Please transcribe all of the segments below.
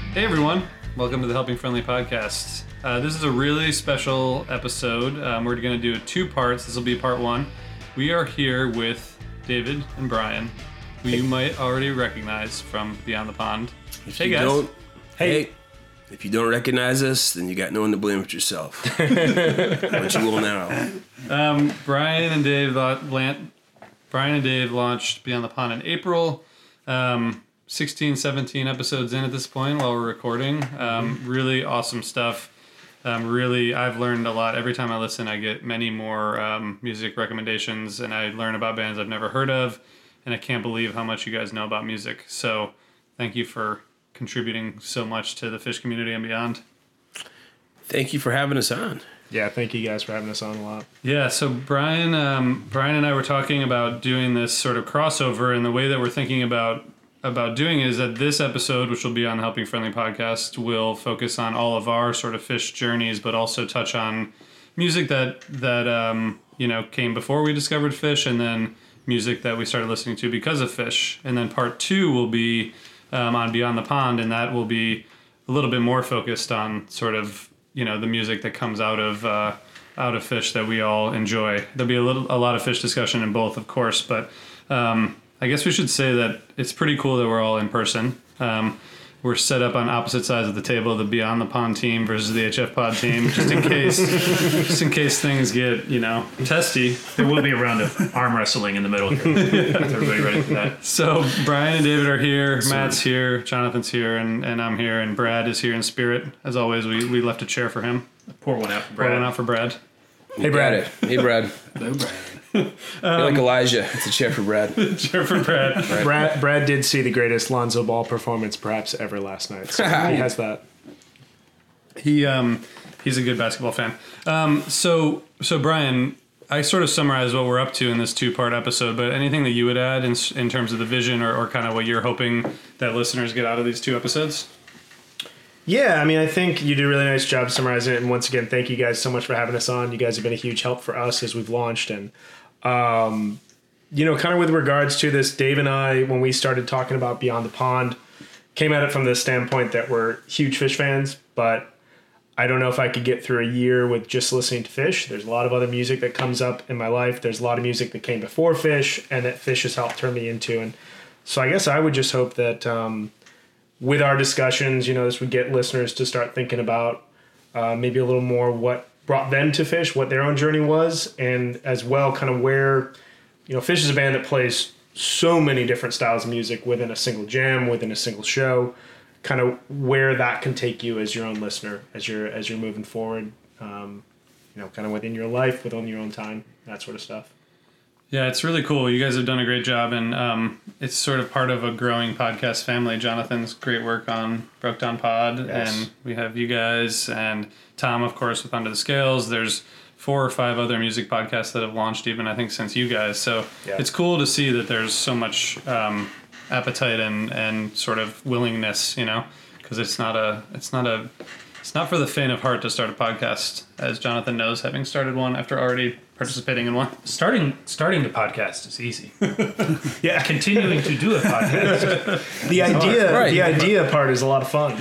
Hey everyone, welcome to the Helping Friendly Podcast. This is a really special episode. We're going to do it 2 parts. This will be part 1. We are here with David and Brian, who you might already recognize from Beyond the Pond. Hey guys. If you don't recognize us, then you got no one to blame but yourself. But you will now. Brian and Dave launched Beyond the Pond in April. 16, 17 episodes in at this point while we're recording. Really awesome stuff. I've learned a lot. Every time I listen, I get many more music recommendations, and I learn about bands I've never heard of, and I can't believe how much you guys know about music. So thank you for contributing so much to the Phish community and beyond. Thank you for having us on. Yeah, thank you guys for having us on a lot. Yeah, so Brian and I were talking about doing this sort of crossover, and the way that we're thinking about doing it is that this episode, which will be on the Helping Friendly Podcast, will focus on all of our sort of Phish journeys, but also touch on music that came before we discovered Phish, and then music that we started listening to because of Phish. And then part 2 will be on Beyond the Pond, and that will be a little bit more focused on sort of the music that comes out of Phish that we all enjoy. There'll be a lot of Phish discussion in both, of course, but I guess we should say that it's pretty cool that we're all in person. We're set up on opposite sides of the table, the Beyond the Pond team versus the HF Pod team, just in case things get, testy. There will be a round of arm wrestling in the middle here. Is everybody ready for that? So Brian and David are here, Matt's here, Jonathan's here, and I'm here, and Brad is here in spirit. As always, we left a chair for him. Pour one out for Brad. Hey, Brad. Hey, Brad. Hello, Brad. You're like Elijah. It's a chair for Brad. Chair for Brad. Right. Brad did see the greatest Lonzo Ball performance perhaps ever last night. So he has that. He's a good basketball fan. So Brian, I sort of summarized what we're up to in this 2-part episode, but anything that you would add in terms of the vision or kind of what you're hoping that listeners get out of these 2 episodes? Yeah, I mean, I think you do a really nice job summarizing it. And once again, thank you guys so much for having us on. You guys have been a huge help for us as we've launched. And, kind of with regards to this, Dave and I, when we started talking about Beyond the Pond, came at it from the standpoint that we're huge Phish fans, but I don't know if I could get through a year with just listening to Phish. There's a lot of other music that comes up in my life. There's a lot of music that came before Phish and that Phish has helped turn me into. And so I guess I would just hope that with our discussions, this would get listeners to start thinking about maybe a little more what brought them to Phish, what their own journey was, and as well kind of where, Phish is a band that plays so many different styles of music within a single jam, within a single show, kind of where that can take you as your own listener, as you're moving forward, kind of within your life, within your own time, that sort of stuff. Yeah, it's really cool. You guys have done a great job, and it's sort of part of a growing podcast family. Jonathan's great work on Broke Down Pod, yes. And we have you guys, and Tom, of course, with Under the Scales. There's 4 or 5 other music podcasts that have launched even, I think, since you guys. So It's cool to see that there's so much appetite and sort of willingness, because it's not for the faint of heart to start a podcast, as Jonathan knows, having started one after already participating in one. Starting the podcast is easy. Yeah, continuing to do a podcast. The idea part is a lot of fun.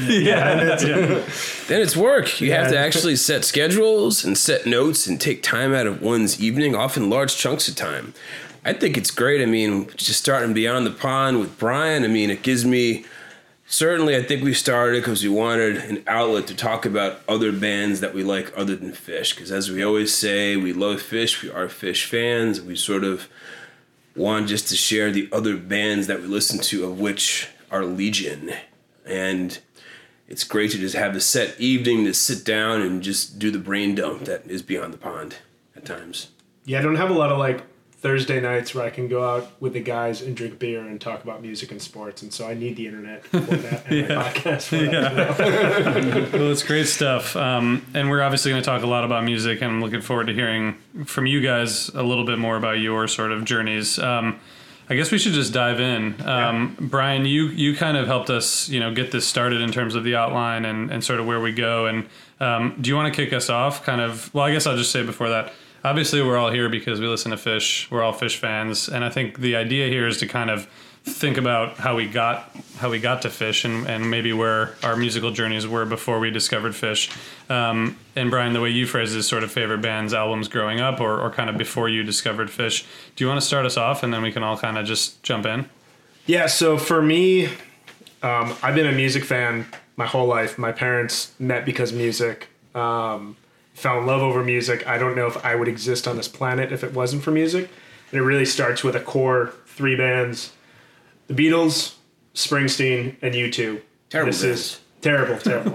Then it's work. You have to actually set schedules and set notes and take time out of one's evening, often large chunks of time. I think it's great. I mean, just starting Beyond the Pond with Brian, it gives me... Certainly, I think we started because we wanted an outlet to talk about other bands that we like other than Phish. Because as we always say, we love Phish, we are Phish fans. We sort of want just to share the other bands that we listen to, of which are legion. And it's great to just have a set evening to sit down and just do the brain dump that is Beyond the Pond at times. Yeah, I don't have a lot of Thursday nights where I can go out with the guys and drink beer and talk about music and sports, and so I need the internet for that and my podcast for that. Well, it's great stuff, and we're obviously going to talk a lot about music, and I'm looking forward to hearing from you guys a little bit more about your sort of journeys. I guess we should just dive in. Brian, you kind of helped us, get this started in terms of the outline and sort of where we go, and do you want to kick us off? I guess I'll just say before that, obviously we're all here because we listen to Phish. We're all Phish fans, and I think the idea here is to kind of think about how we got to Phish and maybe where our musical journeys were before we discovered Phish. And Brian, the way you phrased it is sort of favorite bands, albums growing up, or kind of before you discovered Phish. Do you want to start us off, and then we can all kind of just jump in? Yeah, so for me, I've been a music fan my whole life. My parents met because of music, fell in love over music. I don't know if I would exist on this planet if it wasn't for music. And it really starts with a core 3 bands: the Beatles, Springsteen, and U2. Terrible. This is terrible.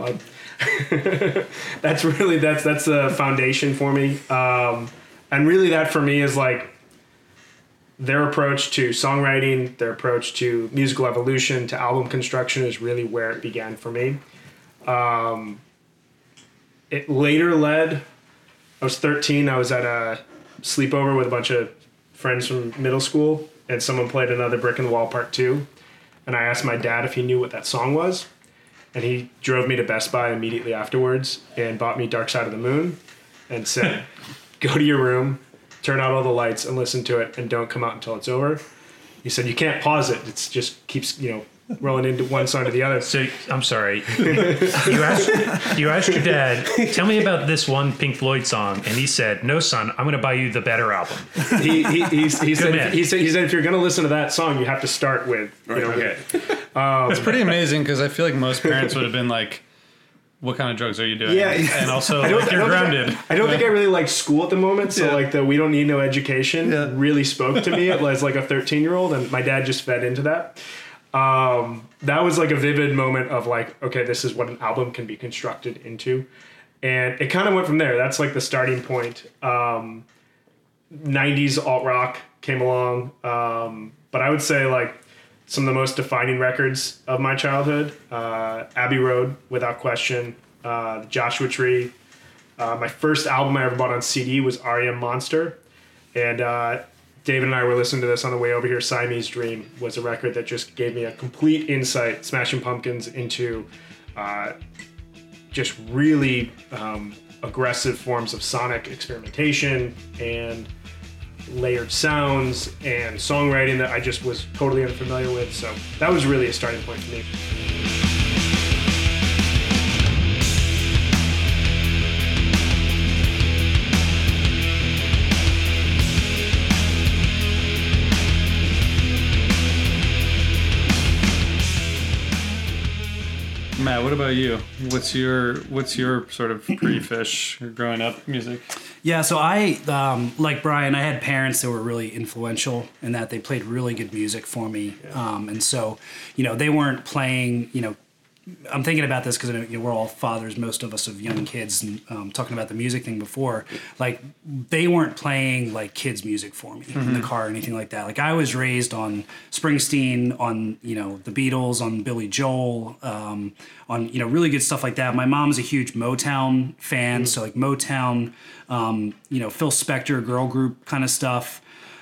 That's the foundation for me. And really that for me is like their approach to songwriting, their approach to musical evolution, to album construction is really where it began for me. It later led, I was 13, I was at a sleepover with a bunch of friends from middle school, and someone played Another Brick in the Wall Part 2, and I asked my dad if he knew what that song was, and he drove me to Best Buy immediately afterwards and bought me Dark Side of the Moon and said, go to your room, turn out all the lights and listen to it, and don't come out until it's over. He said, you can't pause it. It just keeps, rolling into one song to the other. So, I'm sorry. You asked your dad, tell me about this one Pink Floyd song, and he said, no, son, I'm going to buy you the better album. He said, if you're going to listen to that song, you have to start with, Okay. It's pretty amazing because I feel like most parents would have been like, what kind of drugs are you doing? Yeah. And also, you're grounded. I don't think I really liked school at the moment, so like the we don't need no education really spoke to me as like a 13-year-old, and my dad just fed into that. That was like a vivid moment of like, okay, this is what an album can be constructed into. And it kind of went from there. That's like the starting point. 90s alt rock came along. But I would say like some of the most defining records of my childhood, Abbey Road, without question, the Joshua Tree. My first album I ever bought on CD was R.E.M. Monster. And David and I were listening to this on the way over here. Siamese Dream was a record that just gave me a complete insight, Smashing Pumpkins, into just really aggressive forms of sonic experimentation and layered sounds and songwriting that I just was totally unfamiliar with. So that was really a starting point for me. Matt, what about you? What's your sort of pre-Phish growing up music? Yeah, so I, like Brian, I had parents that were really influential in that they played really good music for me. Yeah. And so, they weren't playing, I'm thinking about this because we're all fathers, most of us of young kids, and talking about the music thing before. Like, they weren't playing like kids' music for me in the car or anything like that. Like, I was raised on Springsteen, on the Beatles, on Billy Joel, on really good stuff like that. My mom's a huge Motown fan, so like Motown, Phil Spector, girl group kind of stuff.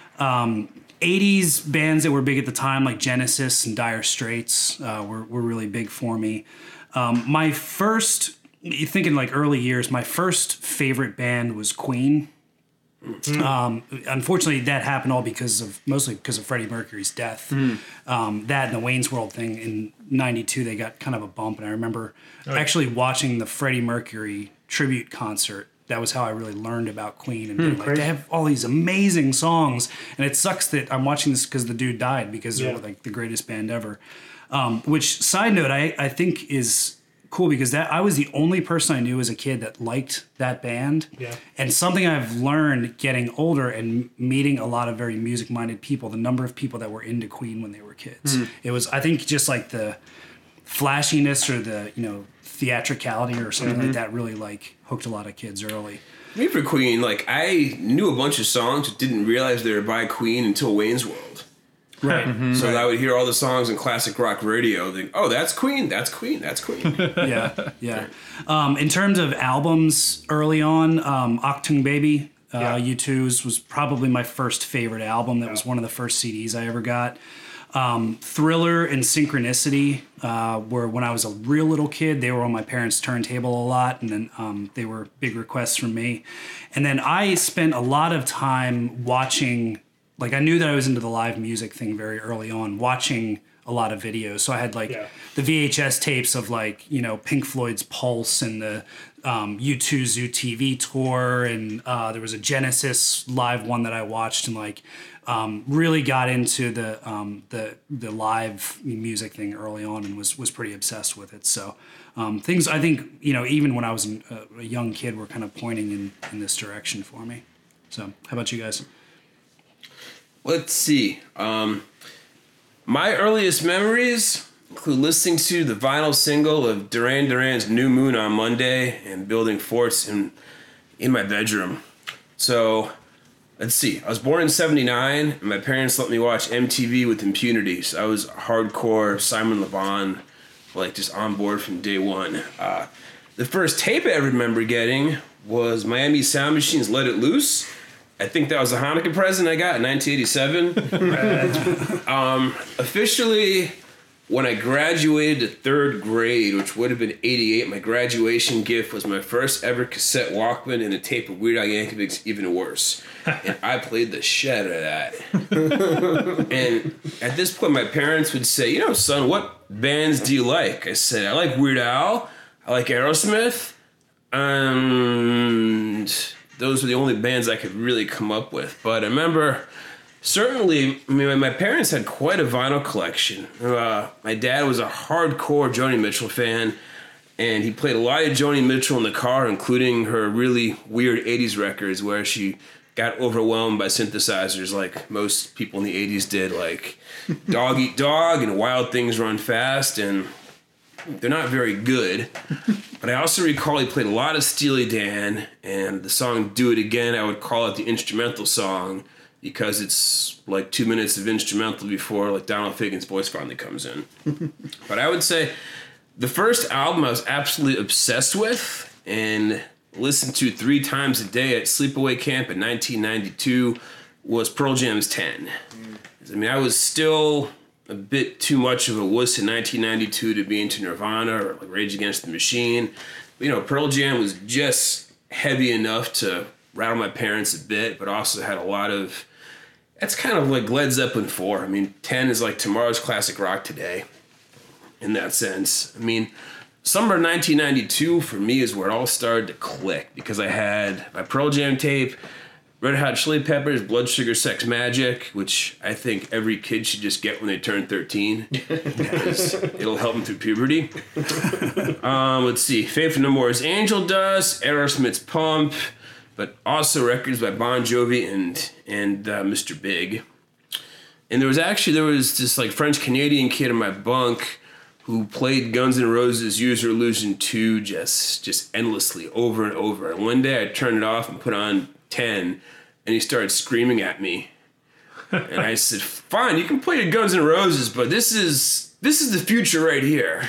80s bands that were big at the time, like Genesis and Dire Straits, were really big for me. My first, thinking like early years, my first favorite band was Queen. Unfortunately, that happened mostly because of Freddie Mercury's death. That and the Wayne's World thing in '92, they got kind of a bump, and I remember actually watching the Freddie Mercury tribute concert. That was how I really learned about Queen, and being like, they have all these amazing songs, and it sucks that I'm watching this because the dude died because they're like the greatest band ever. Which, side note, I think is cool because I was the only person I knew as a kid that liked that band. Yeah. And something I've learned getting older and meeting a lot of very music-minded people, the number of people that were into Queen when they were kids. It was, I think, just like the flashiness or the, theatricality or something like that really like hooked a lot of kids early. Me for Queen, like I knew a bunch of songs but didn't realize they were by Queen until Wayne's World. Right. So I would hear all the songs in classic rock radio, think, oh, that's Queen, that's Queen, that's Queen. Yeah. In terms of albums early on, Achtung Baby, U2's was probably my first favorite album. That was one of the first CDs I ever got. Thriller and Synchronicity were when I was a real little kid. They were on my parents' turntable a lot, and then they were big requests from me. And then I spent a lot of time watching, like I knew that I was into the live music thing very early on, watching a lot of videos. So I had the VHS tapes of Pink Floyd's Pulse and the U2 Zoo TV tour, and there was a Genesis live one that I watched, and really got into the live music thing early on, and was pretty obsessed with it. So things I think even when I was a young kid were kind of pointing in this direction for me. So how about you guys? Let's see. My earliest memories include listening to the vinyl single of Duran Duran's New Moon on Monday and building forts in my bedroom. So, let's see. I was born in 79, and my parents let me watch MTV with impunity. So I was hardcore Simon Le Bon, just on board from day one. The first tape I remember getting was Miami Sound Machine's Let It Loose. I think that was a Hanukkah present I got in 1987. Officially, when I graduated to third grade, which would have been 88, my graduation gift was my first ever cassette Walkman and a tape of Weird Al Yankovic's Even Worse. And I played the shit out of that. And at this point, my parents would say, son, what bands do you like? I said, I like Weird Al, I like Aerosmith, and those were the only bands I could really come up with. But I remember, certainly, my parents had quite a vinyl collection. My dad was a hardcore Joni Mitchell fan, and he played a lot of Joni Mitchell in the car, including her really weird 80s records where she got overwhelmed by synthesizers like most people in the 80s did, like Dog Eat Dog and Wild Things Run Fast, and they're not very good. But I also recall he played a lot of Steely Dan, and the song Do It Again, I would call it the instrumental song because it's 2 minutes of instrumental before Donald Fagen's voice finally comes in. But I would say the first album I was absolutely obsessed with and listened to 3 times a day at sleepaway camp in 1992 was Pearl Jam's 10. I was still a bit too much of a wuss in 1992 to be into Nirvana or Rage Against the Machine. But, Pearl Jam was just heavy enough to rattle my parents a bit, but also had a lot of... That's kind of like Led Zeppelin 4. 10 is like tomorrow's classic rock today, in that sense. Summer 1992 for me is where it all started to click, because I had my Pearl Jam tape, Red Hot Chili Peppers, Blood Sugar Sex Magic, which I think every kid should just get when they turn 13, because it'll help them through puberty. Let's see, Faith No More's Angel Dust, Aerosmith's Pump, but also records by Bon Jovi and Mr. Big. And there was this French-Canadian kid in my bunk who played Guns N' Roses' Use Your Illusion 2 just endlessly over and over. And one day I turned it off and put on 10, and he started screaming at me. And I said, fine, you can play your Guns N' Roses, but this is the future right here.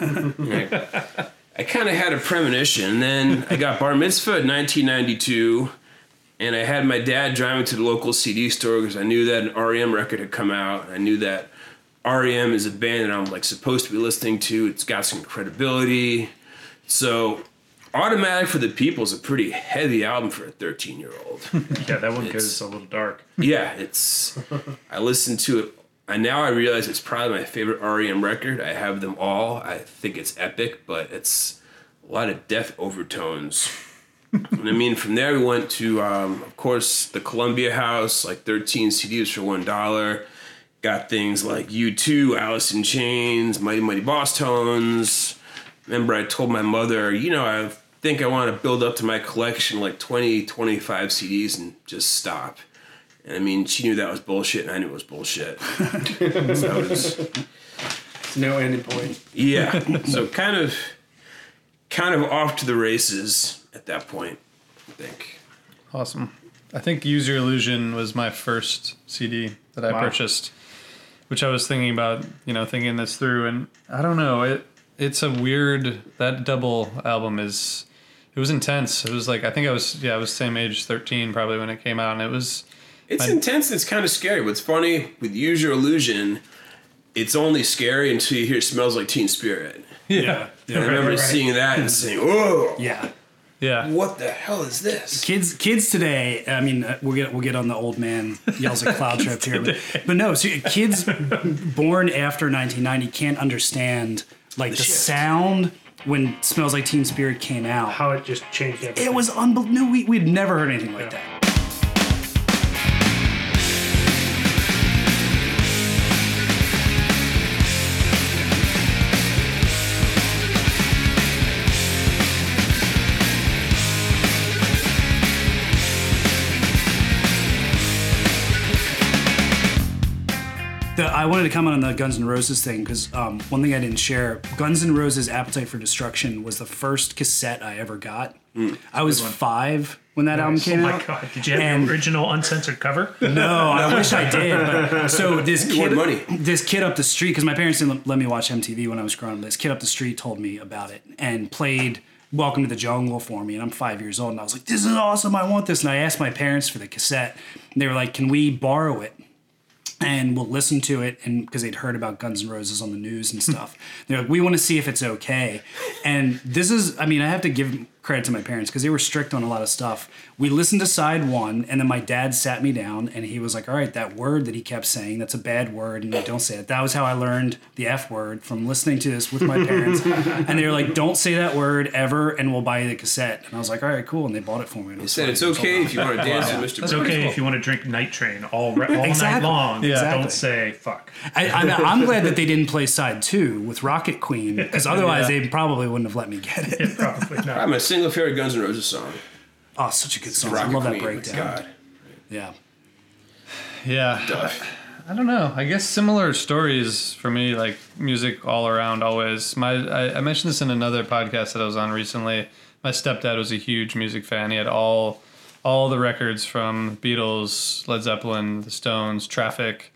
I kind of had a premonition, and then I got bar mitzvah in 1992, and I had my dad drive me to the local CD store because I knew that an REM record had come out. I knew that REM is a band that I'm supposed to be listening to. It's got some credibility. So Automatic for the People is a pretty heavy album for a 13-year-old. Yeah, that one goes a little dark. Yeah, I listened to it. And now I realize it's probably my favorite REM record. I have them all. I think it's epic, but it's a lot of death overtones. And from there we went to, of course, the Columbia House, 13 CDs for $1. Got things like U2, Alice in Chains, Mighty Mighty Boss Tones. Remember, I told my mother, I think I want to build up to my collection 20, 25 CDs and just stop. And she knew that was bullshit, and I knew it was bullshit. So It's no ending point. Yeah. So kind of off to the races at that point, I think. Awesome. I think Use Your Illusion was my first CD that I purchased, which I was thinking about, thinking this through. And I don't know, it's a weird, that double album it was intense. It was I think I was same age, 13 probably when it came out. And it was... It's intense and it's kind of scary. What's funny with Use Your Illusion it's only scary until you hear "It Smells Like Teen Spirit." Yeah. And I remember seeing that and saying, "Whoa, Yeah. what the hell is this?" Kids today. I mean, we'll get on the old man yells at cloud trip here, but no. So kids born after 1990 can't understand like the sound when "Smells Like Teen Spirit" came out. How it just changed everything. It was unbelievable. No, we'd never heard anything like that. I wanted to comment on the Guns N' Roses thing because one thing I didn't share, Guns N' Roses' Appetite for Destruction was the first cassette I ever got. I was 5 when that album came out. Oh my God. Did you have the original uncensored cover? No, I wish I did. But, so this kid up the street, because my parents didn't let me watch MTV when I was growing up, this kid up the street told me about it and played Welcome to the Jungle for me. And I'm 5 years old and I was like, this is awesome. I want this. And I asked my parents for the cassette. And they were like, can we borrow it? And we'll listen to it, and because they'd heard about Guns N' Roses on the news and stuff. They're like, we want to see if it's okay. And this is, I mean, I have to give credit to my parents because they were strict on a lot of stuff. We listened to side 1, and then my dad sat me down, and he was like, all right, that word that he kept saying, that's a bad word, and you don't say it. That was how I learned the F word, from listening to this with my parents. And they were like, don't say that word ever, and we'll buy you the cassette. And I was like, all right, cool. And they bought it for me. They said it's okay if you want to dance with Mr. It's okay if you want to drink Night Train all night long. Exactly. Don't say fuck. I'm glad that they didn't play side 2 with Rocket Queen, because otherwise they probably wouldn't have let me get it. Probably not. I'm a single favorite Guns N' Roses song. Oh, such a good song. Rocket I love that Queen, breakdown. God. Yeah. Yeah. I don't know. I guess similar stories for me, like music all around always. I mentioned this in another podcast that I was on recently. My stepdad was a huge music fan. He had all the records from Beatles, Led Zeppelin, the Stones, Traffic.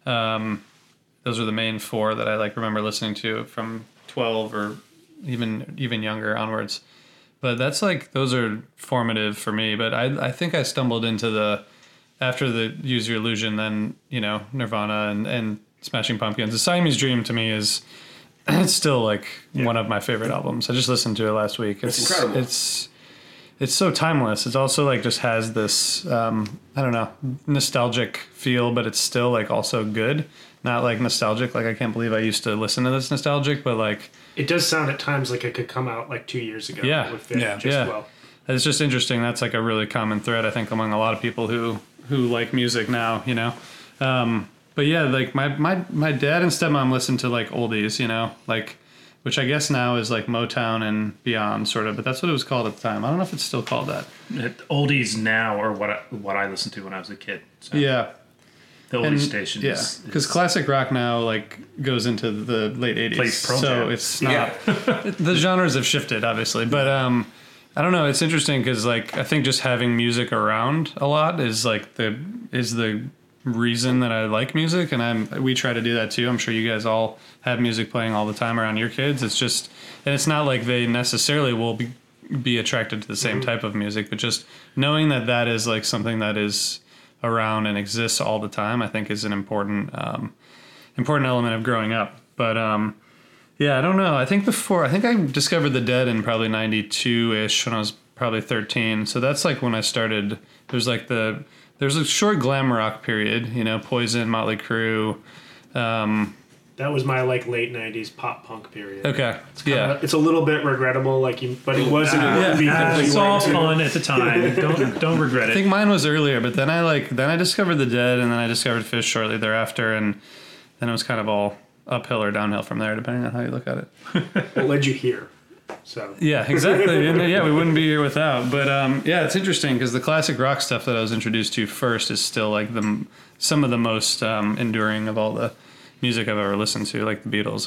Those are the main 4 that I remember listening to from 12 or even younger onwards. But that's those are formative for me. But I think I stumbled into after the Use Your Illusion, then, Nirvana and Smashing Pumpkins. The Siamese Dream to me is it's still one of my favorite albums. I just listened to it last week. It's incredible. It's so timeless. It's also just has this, I don't know, nostalgic feel, but it's still also good. Not nostalgic. I can't believe I used to listen to this nostalgic, but it does sound at times like it could come out 2 years ago. Yeah. Would fit just well. It's just interesting. That's a really common thread, I think, among a lot of people who like music now, But yeah, my dad and stepmom listened to oldies, which I guess now is Motown and beyond, sort of. But that's what it was called at the time. I don't know if it's still called that. Oldies now are what I listened to when I was a kid. So. Yeah. The oldies station. Yeah, because classic rock now goes into the late 80s. So it's not... the genres have shifted, obviously. But I don't know. It's interesting because I think just having music around a lot is the reason that I like music, and we try to do that too. I'm sure you guys all have music playing all the time around your kids. It's just, and it's not they necessarily will be attracted to the same type of music, but just knowing that is something that is around and exists all the time, I think is an important element of growing up. But yeah, I don't know. I think I discovered the Dead in probably 92-ish when I was probably 13. So that's when I started. There's there's a short glam rock period, Poison, Motley Crue. That was my late 90s pop punk period. Okay. It's a little bit regrettable, but it wasn't. It's all fun at the time. Don't regret it. I think mine was earlier, but then I discovered the Dead, and then I discovered Fish shortly thereafter, and then it was kind of all uphill or downhill from there, depending on how you look at it. What led you here? So yeah, exactly. And we wouldn't be here without. But yeah, it's interesting because the classic rock stuff that I was introduced to first is still some of the most enduring of all the music I've ever listened to, like the Beatles.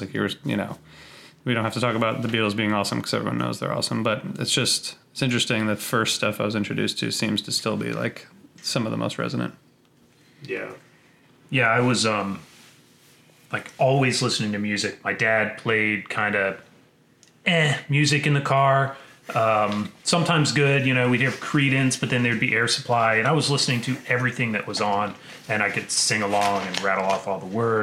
We don't have to talk about the Beatles being awesome because everyone knows they're awesome. But it's interesting that first stuff I was introduced to seems to still be some of the most resonant. Yeah. Yeah, I was always listening to music. My dad played kind of music in the car. Sometimes good, we'd hear Creedence, but then there'd be Air Supply, and I was listening to everything that was on, and I could sing along and rattle off all the words.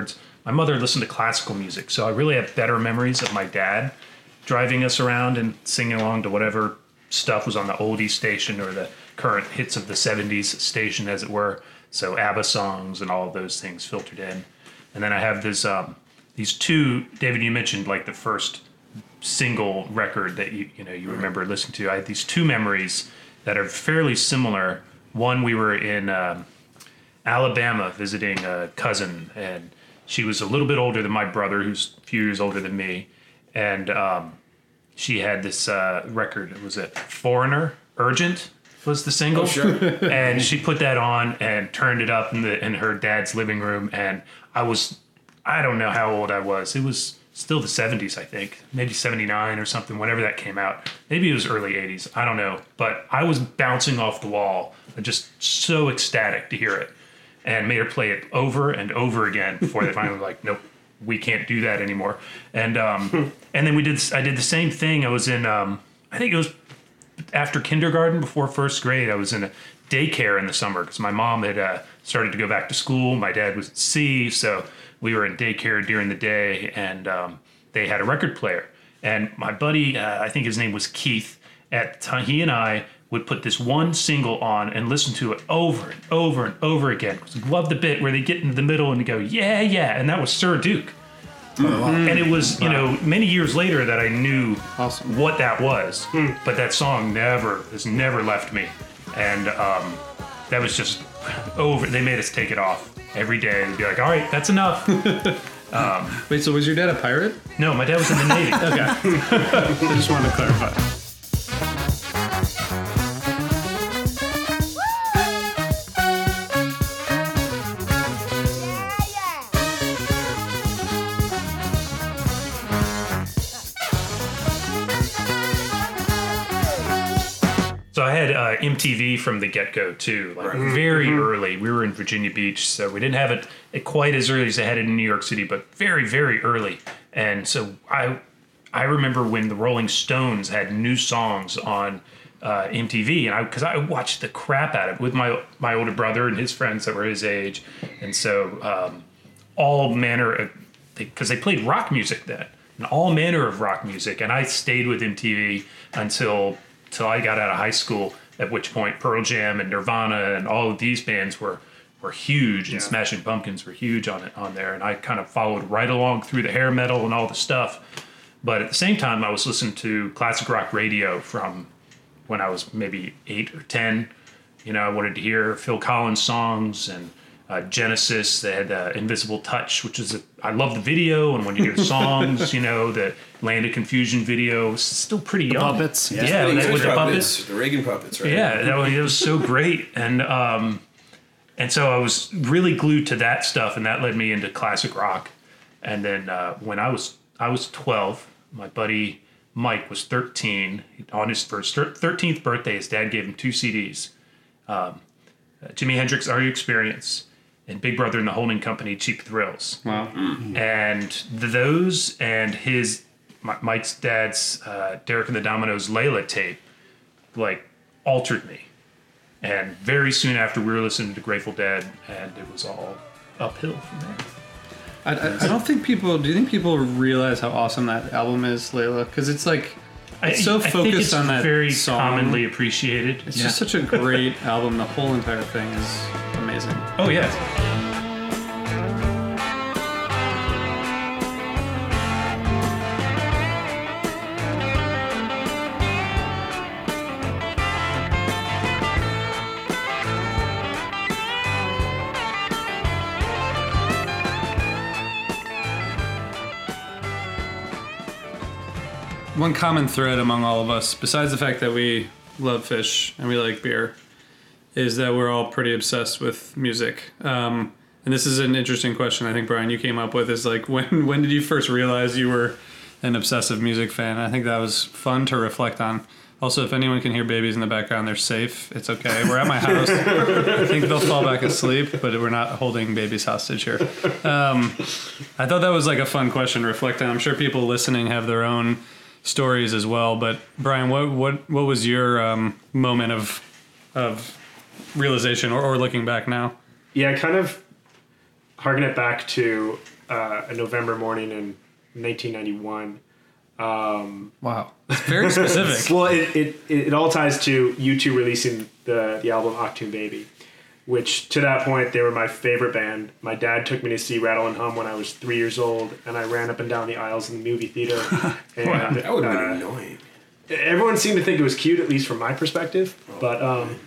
my mother listened to classical music, so I really have better memories of my dad driving us around and singing along to whatever stuff was on the oldies station or the current hits of the 70s station, as it were. So ABBA songs and all of those things filtered in. And then I have this these two, David, you mentioned like the first single record that you remember listening to. I have these two memories that are fairly similar. One, we were in Alabama visiting a cousin, and she was a little bit older than my brother, who's a few years older than me. And she had this record. It was Foreigner, Urgent was the single. Oh, sure. And she put that on and turned it up in her dad's living room. And I don't know how old I was. It was still the 70s, I think. Maybe 79 or something, whenever that came out. Maybe it was early 80s. I don't know. But I was bouncing off the wall and just so ecstatic to hear it. And made her play it over and over again before they finally were like, nope, we can't do that anymore. And and then I did the same thing. I was in, I think it was after kindergarten, before first grade. I was in a daycare in the summer because my mom had started to go back to school. My dad was at sea, so we were in daycare during the day, and they had a record player. And my buddy, I think his name was Keith, at the time, he and I would put this one single on and listen to it over and over and over again. Love the bit where they get into the middle and they go, yeah, yeah. And that was Sir Duke. And it was, many years later that I knew what that was. But that song has never left me. And that was just over. They made us take it off every day. They'd be like, all right, that's enough. Wait, so was your dad a pirate? No, my dad was in the Navy. Okay. I just wanted to clarify. So I had MTV from the get-go too, like very early. We were in Virginia Beach, so we didn't have it quite as early as they had it in New York City, but very, very early. And so I remember when the Rolling Stones had new songs on MTV, and because I watched the crap out of it with my older brother and his friends that were his age, and so all manner of, because they played rock music then, and all manner of rock music, and I stayed with MTV until I got out of high school, at which point Pearl Jam and Nirvana and all of these bands were huge, and Smashing Pumpkins were huge on there, and I kind of followed right along through the hair metal and all the stuff. But at the same time, I was listening to classic rock radio from when I was maybe 8 or 10. I wanted to hear Phil Collins songs and Genesis. They had Invisible Touch, which is I love the video, and when you hear the songs, the Land of Confusion video was still pretty young. Puppets. Yeah, with the puppets. The Reagan puppets, right? Yeah, that was so great. And so I was really glued to that stuff, and that led me into classic rock. And then when I was 12, my buddy Mike was 13. On his first 13th birthday, his dad gave him 2 CDs. Jimi Hendrix, Are You Experience, and Big Brother and the Holding Company, Cheap Thrills. Wow. And those and Mike's dad's Derek and the Dominoes Layla tape, altered me. And very soon after, we were listening to Grateful Dead, and it was all uphill from there. I don't think people... Do you think people realize how awesome that album is, Layla? Because it's so focused think it's on that very song. Commonly appreciated. It's just such a great album. The whole entire thing is amazing. Oh, yeah. One common thread among all of us, besides the fact that we love fish and we like beer, is that we're all pretty obsessed with music. And this is an interesting question I think, Brian, you came up with, is when did you first realize you were an obsessive music fan? I think that was fun to reflect on. Also, if anyone can hear babies in the background, they're safe. It's okay. We're at my house. I think they'll fall back asleep, but we're not holding babies hostage here. I thought that was a fun question to reflect on. I'm sure people listening have their own stories as well, but Brian, what was your moment of realization or looking back now? Yeah, I kind of harken it back to a November morning in 1991. Wow, it's very specific. Well, it all ties to U2 releasing the album Achtung Baby, which to that point they were my favorite band. My dad took me to see Rattle and Hum when I was 3 years old, and I ran up and down the aisles in the movie theater. And, Wow, that would have been annoying. Everyone seemed to think it was cute, at least from my perspective. But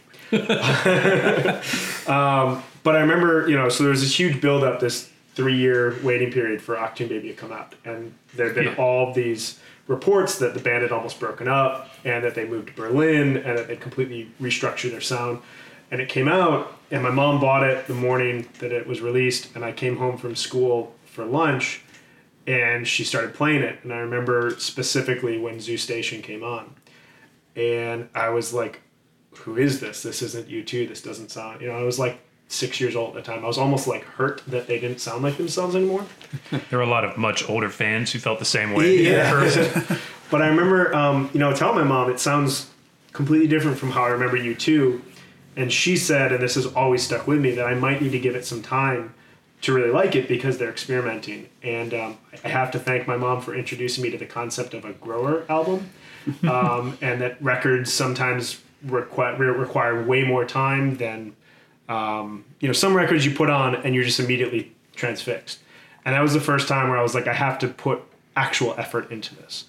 but I remember, so there was this huge build-up, this 3-year waiting period for Achtung Baby to come out, and there had been all these reports that the band had almost broken up, and that they moved to Berlin, and that they completely restructured their sound. And it came out, and my mom bought it the morning that it was released, and I came home from school for lunch, and she started playing it. And I remember specifically when Zoo Station came on, and I was like, who is this? This isn't U2. This doesn't sound, I was like 6 years old at the time. I was almost like hurt that they didn't sound like themselves anymore. There were a lot of much older fans who felt the same way. Yeah. But I remember, telling my mom, it sounds completely different from how I remember U2. And she said, and this has always stuck with me, that I might need to give it some time to really like it because they're experimenting. And I have to thank my mom for introducing me to the concept of a grower album, and that records sometimes require way more time than some records you put on and you're just immediately transfixed. And that was the first time where I was like, I have to put actual effort into this.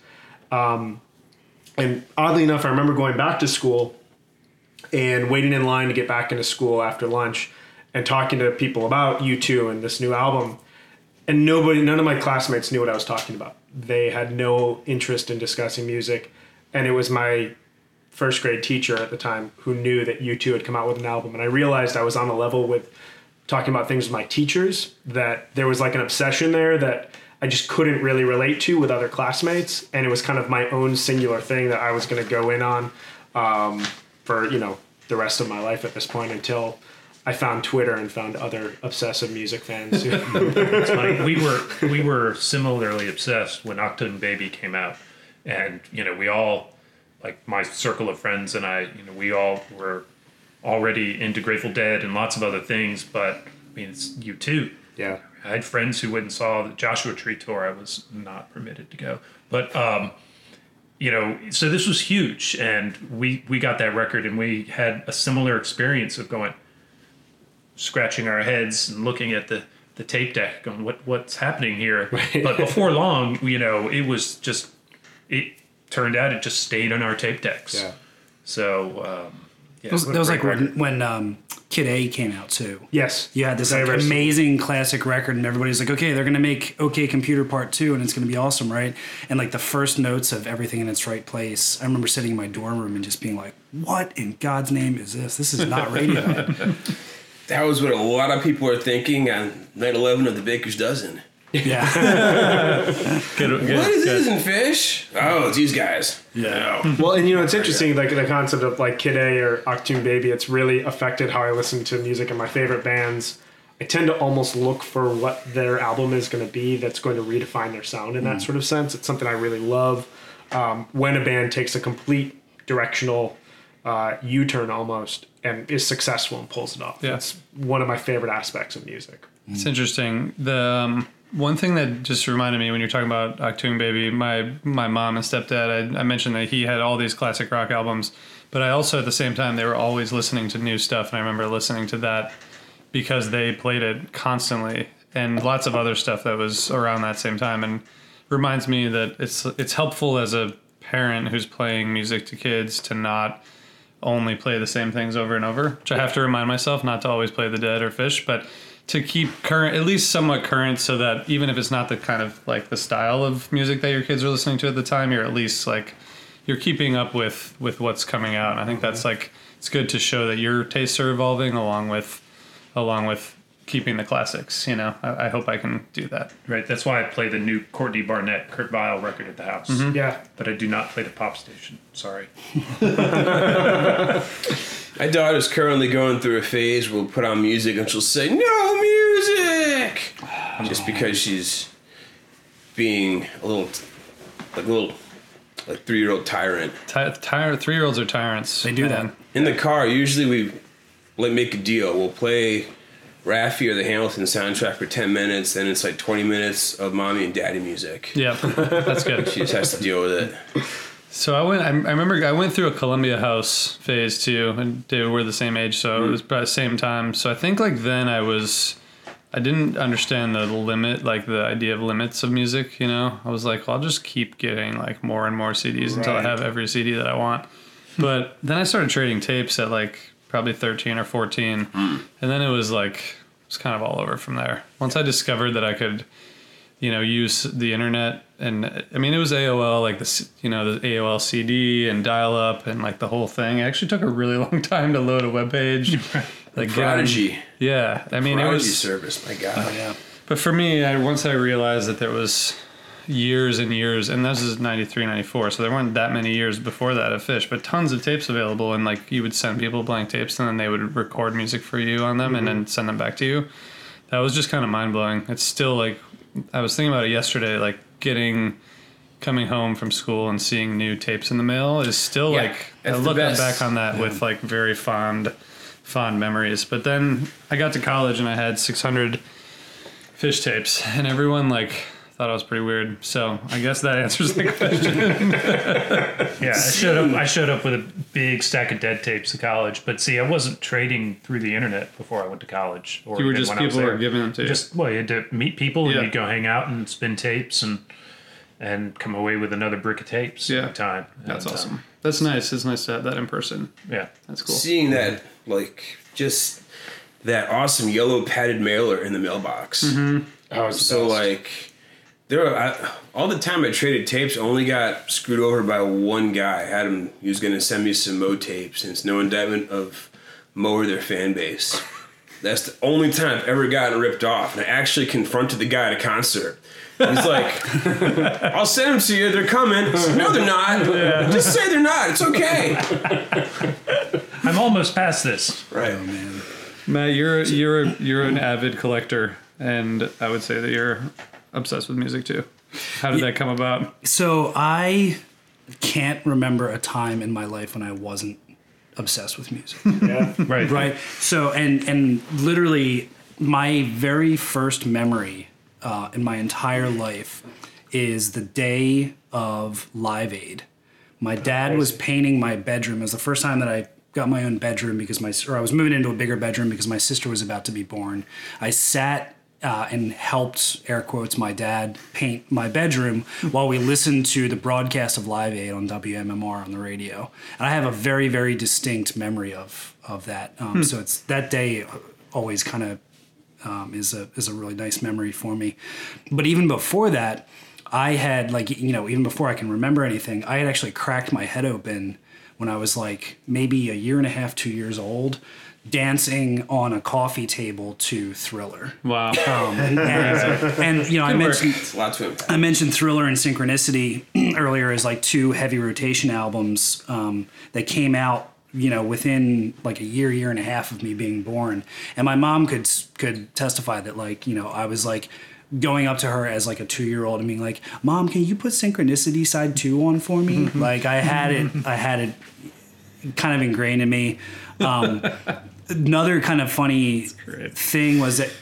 And oddly enough, I remember going back to school and waiting in line to get back into school after lunch and talking to people about U2 and this new album. And none of my classmates knew what I was talking about. They had no interest in discussing music. And it was my first grade teacher at the time who knew that U2 had come out with an album. And I realized I was on a level with talking about things with my teachers, that there was like an obsession there that I just couldn't really relate to with other classmates. And it was kind of my own singular thing that I was going to go in on for, the rest of my life at this point, until I found Twitter and found other obsessive music fans. It's funny. We were similarly obsessed when Achtung Baby came out. And, we all, like my circle of friends and I, we all were already into Grateful Dead and lots of other things, but it's U2. Yeah. I had friends who went and saw the Joshua Tree tour. I was not permitted to go. But, so this was huge. And we got that record and we had a similar experience of scratching our heads and looking at the tape deck going, what's happening here? Right. But before long, it turned out it just stayed on our tape decks. Yeah. So, that was like when Kid A came out too. Yes. You had this amazing classic record, and everybody's like, okay, they're going to make OK Computer Part 2, and it's going to be awesome, right? And like the first notes of Everything in Its Right Place, I remember sitting in my dorm room and just being like, what in God's name is this? This is not Radiohead. That was what a lot of people were thinking on night 11 of the Baker's Dozen. Yeah. What is this in Fish? Oh, it's these guys. Yeah. Well, and it's interesting, like the concept of like Kid A or Achtung Baby, it's really affected how I listen to music. And my favorite bands, I tend to almost look for what their album is going to be that's going to redefine their sound in that sort of sense. It's something I really love. When a band takes a complete directional U-turn almost and is successful and pulls it off. Yeah. That's one of my favorite aspects of music. It's interesting. The one thing that just reminded me when you're talking about Achtung Baby, my mom and stepdad, I mentioned that he had all these classic rock albums, but I also at the same time, they were always listening to new stuff. And I remember listening to that because they played it constantly, and lots of other stuff that was around that same time. And reminds me that it's helpful as a parent who's playing music to kids to not only play the same things over and over, which I have to remind myself not to always play the Dead or Fish, but to keep current, at least somewhat current, so that even if it's not the kind of like the style of music that your kids are listening to at the time, you're at least like you're keeping up with what's coming out. And I think that's like, it's good to show that your tastes are evolving along with keeping the classics. I hope I can do that. Right. That's why I play the new Courtney Barnett, Kurt Vile record at the house. Mm-hmm. Yeah. But I do not play the pop station. Sorry. My daughter's currently going through a phase where we'll put on music and she'll say, no music! Just because she's being a little 3-year-old tyrant. 3-year-olds are tyrants. They do that. In the car, usually we make a deal. We'll play Raffi or the Hamilton soundtrack for 10 minutes, then it's like 20 minutes of mommy and daddy music. Yeah, that's good. She just has to deal with it. So I remember I went through a Columbia House phase too, and David, we're the same age, so it was about the same time. So I think like then I didn't understand the limit, like the idea of limits of music, you know? I was like, well, I'll just keep getting like more and more CDs until I have every CD that I want. But then I started trading tapes at like probably 13 or 14. And then it was kind of all over from there. Once I discovered that I could, you know, use the internet, and I mean, it was AOL, like the AOL CD and dial up and like the whole thing. It actually took a really long time to load a web page. Like Prodigy. Yeah. I mean, Prodigy it was service, my God. Oh, yeah. But for me, once I realized that there was years and years, and this is 93, 94, so there weren't that many years before that of Phish, but tons of tapes available, and like you would send people blank tapes and then they would record music for you on them and then send them back to you. That was just kind of mind-blowing. It's still like, I was thinking about it yesterday, like coming home from school and seeing new tapes in the mail is still like, I look back on that with like very fond memories. But then I got to college and I had 600 Phish tapes, and everyone like thought I was pretty weird. So I guess that answers the question. Yeah, I showed up with a big stack of dead tapes to college, but see, I wasn't trading through the internet before I went to college. Or You were even just when I was people there. were giving them to you. You had to meet people and Yeah. you'd go hang out and spin tapes and come away with another brick of tapes Yeah. every time. That's And, awesome. That's nice. It's nice to have that in person. Yeah. That's cool. Seeing that, like, just that awesome yellow padded mailer in the mailbox. Oh, So, like, all the time I traded tapes, I only got screwed over by one guy. He was going to send me some Mo tapes, and it's no indictment of Mo or their fan base. That's the only time I've ever gotten ripped off, and I actually confronted the guy at a concert. He's like, I'll send them to you, they're coming. I said, no, they're not. Just say they're not, it's okay. I'm almost past this. Right. Oh, man. Matt, you're an avid collector, and I would say that you're obsessed with music too. How did that come about? So I can't remember a time in my life when I wasn't obsessed with music. Yeah. Right. Right. So and literally my very first memory in my entire life is the day of Live Aid. My dad was painting my bedroom. It was the first time that I got my own bedroom because I was moving into a bigger bedroom because my sister was about to be born. I sat and helped, air quotes, my dad paint my bedroom while we listened to the broadcast of Live Aid on WMMR on the radio. And I have a very, very distinct memory of that. So it's that day always kind of is a really nice memory for me. But even before that, I had even before I can remember anything, I had actually cracked my head open when I was like maybe a year and a half, 2 years old, dancing on a coffee table to Thriller. Wow. And I mentioned Thriller and Synchronicity earlier as like two heavy rotation albums that came out, within like a year and a half of me being born. And my mom could testify that I was like going up to her as like a 2-year-old and being like, Mom, can you put Synchronicity side 2 on for me? Like I had it kind of ingrained in me. Another kind of funny thing was that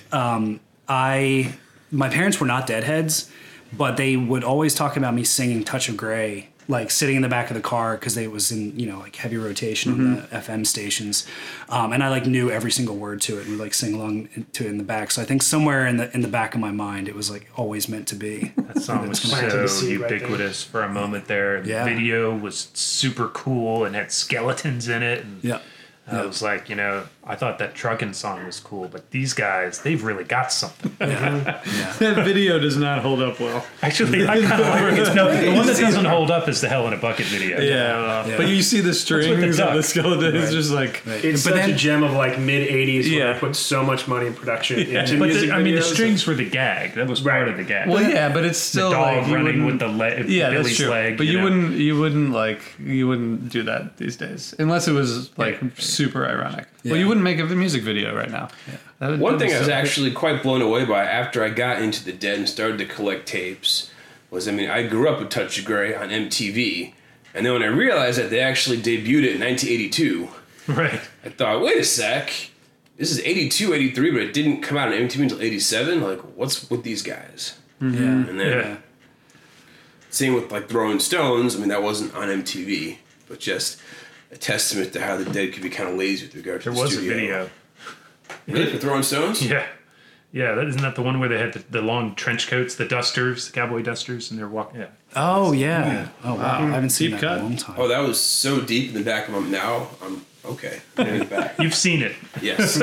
my parents were not Deadheads, but they would always talk about me singing Touch of Grey, like sitting in the back of the car because it was in like heavy rotation on the FM stations, and I like knew every single word to it and would like sing along to it in the back. So I think somewhere in the back of my mind it was like always meant to be. That song was planted the so seed right ubiquitous for a moment there. Yeah. The video was super cool and had skeletons in it. And Yeah. I was like, I thought that trucking song was cool, but these guys, they've really got something. That video does not hold up well. Actually, I kind of like it. No, the one that doesn't hold up is the Hell in a Bucket video. Yeah. But you see the strings with the of the duck. skeleton. It's just like, It's But such then- a gem of like mid 80s Yeah. where they put so much money in production into But music the videos. strings were the gag. That was part Right. of the gag. well, yeah, but it's the still dog like you running wouldn't- with the yeah, that's Billy's true. leg. But you wouldn't do that these days unless it was like super ironic. Well, you wouldn't make a music video right now. That would- One thing I that'd was be so- actually quite blown away by after I got into the Dead and started to collect tapes was, I grew up with Touch of Grey on MTV, and then when I realized that they actually debuted it in 1982, Right. I thought, wait a sec, this is 82, 83, but it didn't come out on MTV until 87. Like, what's with these guys? Yeah. And then same with like the Rolling Stones. I mean, that wasn't on MTV, but just a testament to how the Dead could be kind of lazy with regard to the studio. There was a video. Really? For the Rolling Stones? Yeah. Yeah, isn't that the one where they had the long trench coats, the dusters, the cowboy dusters, and they're walking? Yeah. Oh, yeah. Oh, wow. I haven't seen Deep that in cut. a long time. Oh, that was so deep in the back of them. Now I'm okay. Getting it back. You've seen it. Yes.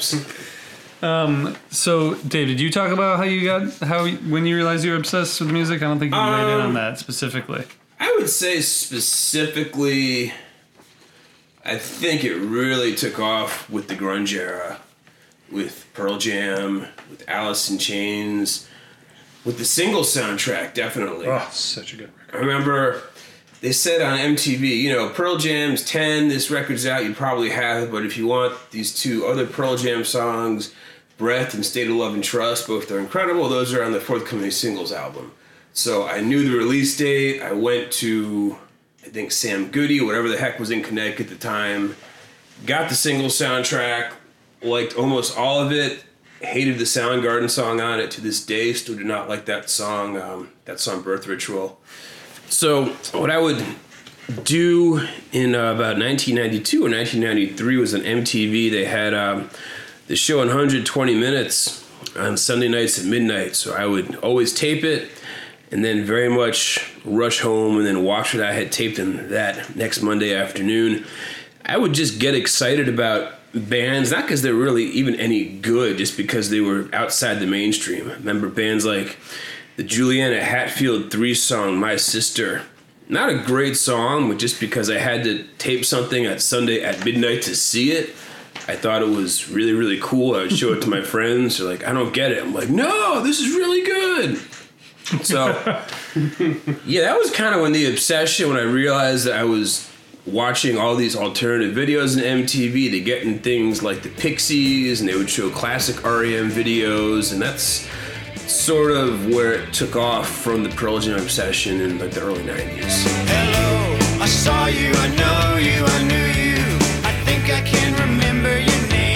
So, Dave, did you talk about when you realized you were obsessed with music? I don't think you laid in on that specifically. I would say specifically, I think it really took off with the grunge era, with Pearl Jam, with Alice in Chains, with the single soundtrack, definitely. Oh, such a good record. I remember they said on MTV, Pearl Jam's 10, this record's out, you probably have it, but if you want these two other Pearl Jam songs, Breath and State of Love and Trust, both are incredible, those are on the forthcoming singles album. So I knew the release date, I went to, I think, Sam Goody, whatever the heck was in Connecticut at the time, got the single soundtrack, liked almost all of it, hated the Soundgarden song on it to this day, still do not like that song Birth Ritual. So what I would do in about 1992 or 1993 was on MTV. They had the show in 120 minutes on Sunday nights at midnight. So I would always tape it and then very much rush home and then watch what I had taped in that next Monday afternoon. I would just get excited about bands, not because they're really even any good, just because they were outside the mainstream. I remember bands like the Juliana Hatfield 3 song, My Sister. Not a great song, but just because I had to tape something at Sunday at midnight to see it, I thought it was really, really cool. I would show it to my friends. They're like, I don't get it. I'm like, no, this is really good. So, yeah, that was kind of when the obsession, when I realized that I was watching all these alternative videos on MTV, to get in things like the Pixies, and they would show classic REM videos, and that's sort of where it took off from the Pearl Jam obsession in like the early 90s. Hello, I saw you, I know you, I knew you. I think I can remember your name.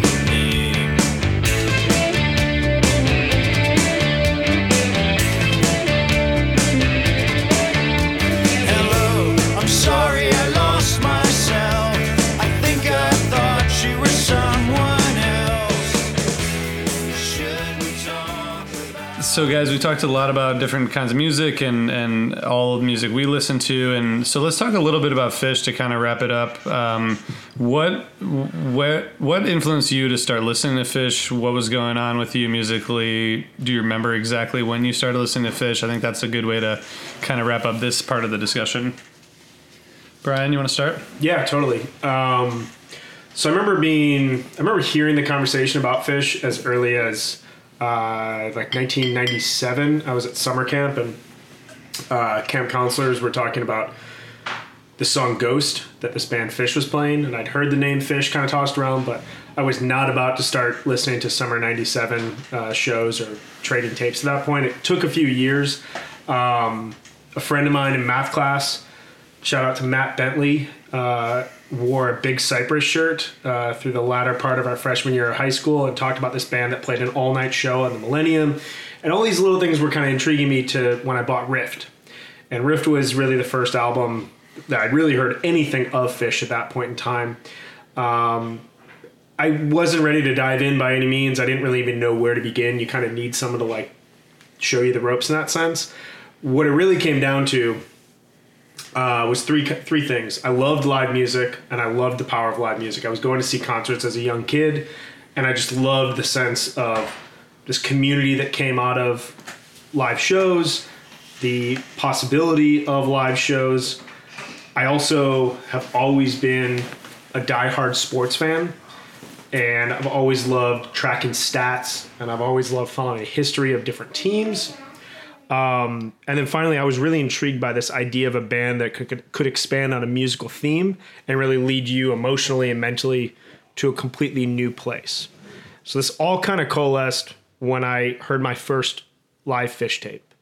Hello, I'm sorry I lost myself. I think I thought you were someone else. Should we talk about... So, guys, we talked a lot about different kinds of music and all of the music we listen to, and so let's talk a little bit about Phish to kind of wrap it up. What influenced you to start listening to Phish? What was going on with you musically? Do you remember exactly when you started listening to Phish? I think that's a good way to kind of wrap up this part of the discussion. Brian, you want to start? Yeah, totally. So I remember hearing the conversation about Phish as early as like 1997. I was at summer camp, and camp counselors were talking about the song Ghost that this band Phish was playing, and I'd heard the name Phish kind of tossed around, but I was not about to start listening to summer 97 shows or trading tapes at that point. It took a few years. A friend of mine in math class, shout out to Matt Bentley, wore a Big Cypress shirt through the latter part of our freshman year of high school, and talked about this band that played an all-night show on the Millennium. And all these little things were kind of intriguing me to when I bought Rift. And Rift was really the first album that I'd really heard anything of Phish at that point in time. I wasn't ready to dive in by any means. I didn't really even know where to begin. You kind of need someone to like show you the ropes in that sense. What it really came down to was three things. I loved live music, and I loved the power of live music. I was going to see concerts as a young kid, and I just loved the sense of this community that came out of live shows, the possibility of live shows. I also have always been a diehard sports fan, and I've always loved tracking stats, and I've always loved following the history of different teams. And then finally, I was really intrigued by this idea of a band that could expand on a musical theme and really lead you emotionally and mentally to a completely new place. So this all kind of coalesced when I heard my first live Phish tape,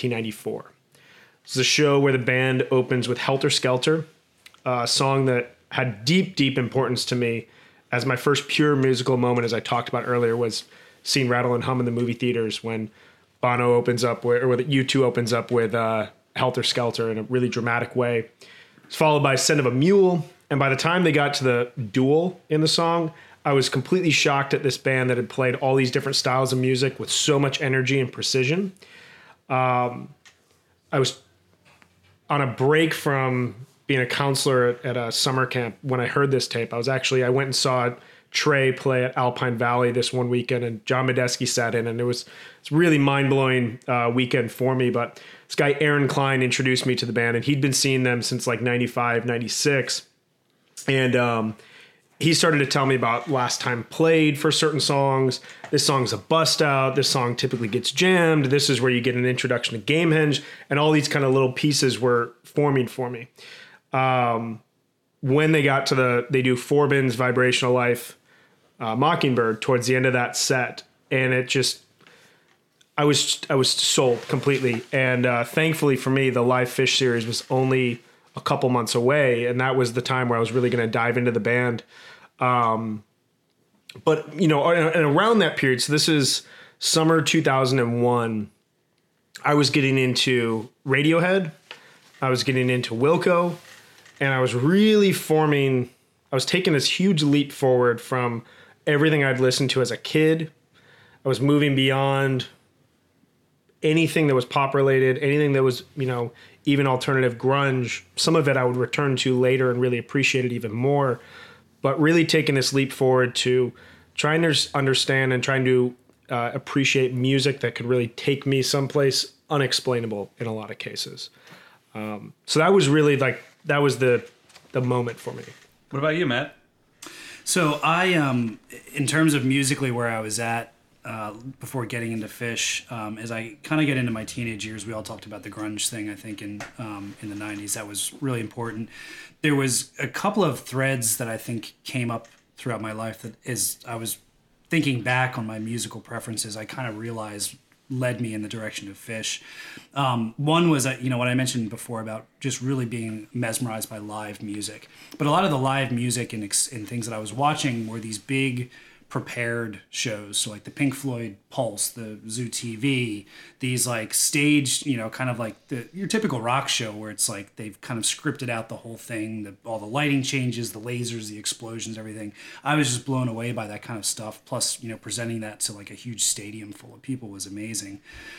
11/17/1994. This is a show where the band opens with Helter Skelter, a song that had deep, deep importance to me as my first pure musical moment, as I talked about earlier, was seeing Rattle and Hum in the movie theaters when Bono opens up with, or when U2 opens up with Helter Skelter in a really dramatic way. It's followed by Scent of a Mule. And by the time they got to the duel in the song, I was completely shocked at this band that had played all these different styles of music with so much energy and precision. I was on a break from being a counselor at a summer camp when I heard this tape. I went and saw Trey play at Alpine Valley this one weekend, and John Medeski sat in, and it's a really mind-blowing weekend for me. But this guy Aaron Klein introduced me to the band, and he'd been seeing them since like 95, 96. And he started to tell me about last time played for certain songs. This song's a bust out. This song typically gets jammed. This is where you get an introduction to Gamehenge, and all these kind of little pieces were forming for me. When they got to they do Forbin's Vibrational Life, Mockingbird towards the end of that set, and it just, I was sold completely. And thankfully for me, the Live Fish series was only a couple months away, and that was the time where I was really going to dive into the band. But and around that period, so this is summer 2001, I was getting into Radiohead, I was getting into Wilco, and I was really I was taking this huge leap forward from everything I'd listened to as a kid. I was moving beyond anything that was pop related, anything that was, even alternative grunge. Some of it I would return to later and really appreciate it even more. But really taking this leap forward to trying to understand and trying to appreciate music that could really take me someplace unexplainable in a lot of cases. So that was really that was the moment for me. What about you, Matt? So I, in terms of musically where I was at before getting into Fish, as I kind of get into my teenage years, we all talked about the grunge thing, I think, in the 90s. That was really important. There was a couple of threads that I think came up throughout my life that, as I was thinking back on my musical preferences, I kind of realized led me in the direction of Fish. One was, what I mentioned before about just really being mesmerized by live music. But a lot of the live music and things that I was watching were these big prepared shows. So like the Pink Floyd Pulse, the Zoo TV, these like staged, kind of like your typical rock show where it's like they've kind of scripted out the whole thing, all the lighting changes, the lasers, the explosions, everything. I was just blown away by that kind of stuff. Plus, presenting that to like a huge stadium full of people was amazing.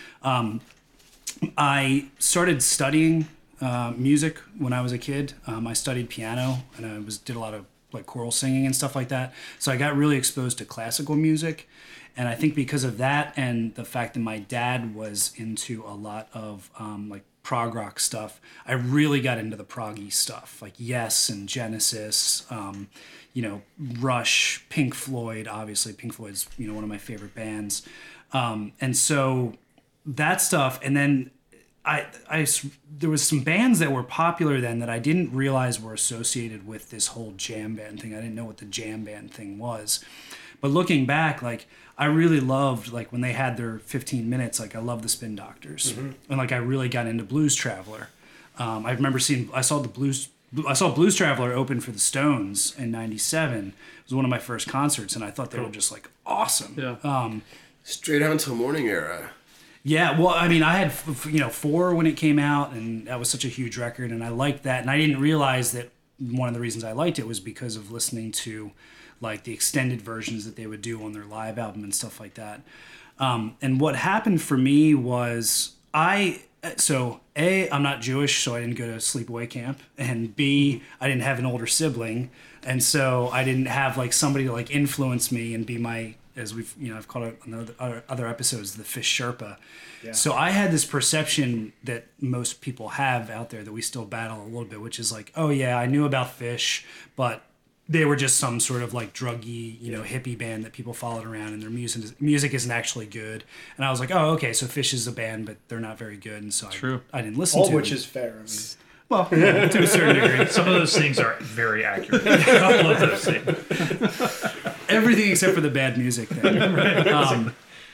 I started studying music when I was a kid. I studied piano, and I did a lot of like choral singing and stuff like that. So I got really exposed to classical music. And I think because of that and the fact that my dad was into a lot of like prog rock stuff, I really got into the proggy stuff, like Yes and Genesis, Rush, Pink Floyd. Obviously, Pink Floyd's one of my favorite bands. And so that stuff, and then there was some bands that were popular then that I didn't realize were associated with this whole jam band thing. I didn't know what the jam band thing was. But looking back, like I really loved like when they had their 15 minutes, like I loved the Spin Doctors. Mm-hmm. And like I really got into Blues Traveler. I remember I saw Blues Traveler open for the Stones in 97. It was one of my first concerts, and I thought they were just like awesome. Yeah. Straight on to Morning Era. Yeah, well, I mean, I had, 4 when it came out, and that was such a huge record, and I liked that. And I didn't realize that one of the reasons I liked it was because of listening to, like, the extended versions that they would do on their live album and stuff like that. And what happened for me was I'm not Jewish, so I didn't go to sleepaway camp, and B, I didn't have an older sibling, and so I didn't have, like, somebody to, like, influence me and be my, as we've, I've called it on other episodes, the Fish Sherpa. Yeah. So I had this perception that most people have out there that we still battle a little bit, which is like, oh yeah, I knew about Fish, but they were just some sort of like druggy, hippie band that people followed around, and their music isn't actually good. And I was like, oh, okay, so Fish is a band, but they're not very good, and so I didn't listen to all which them. is fair. I mean. Well, to a certain degree. Some of those things are very accurate. A couple of those things. Everything except for the bad music thing.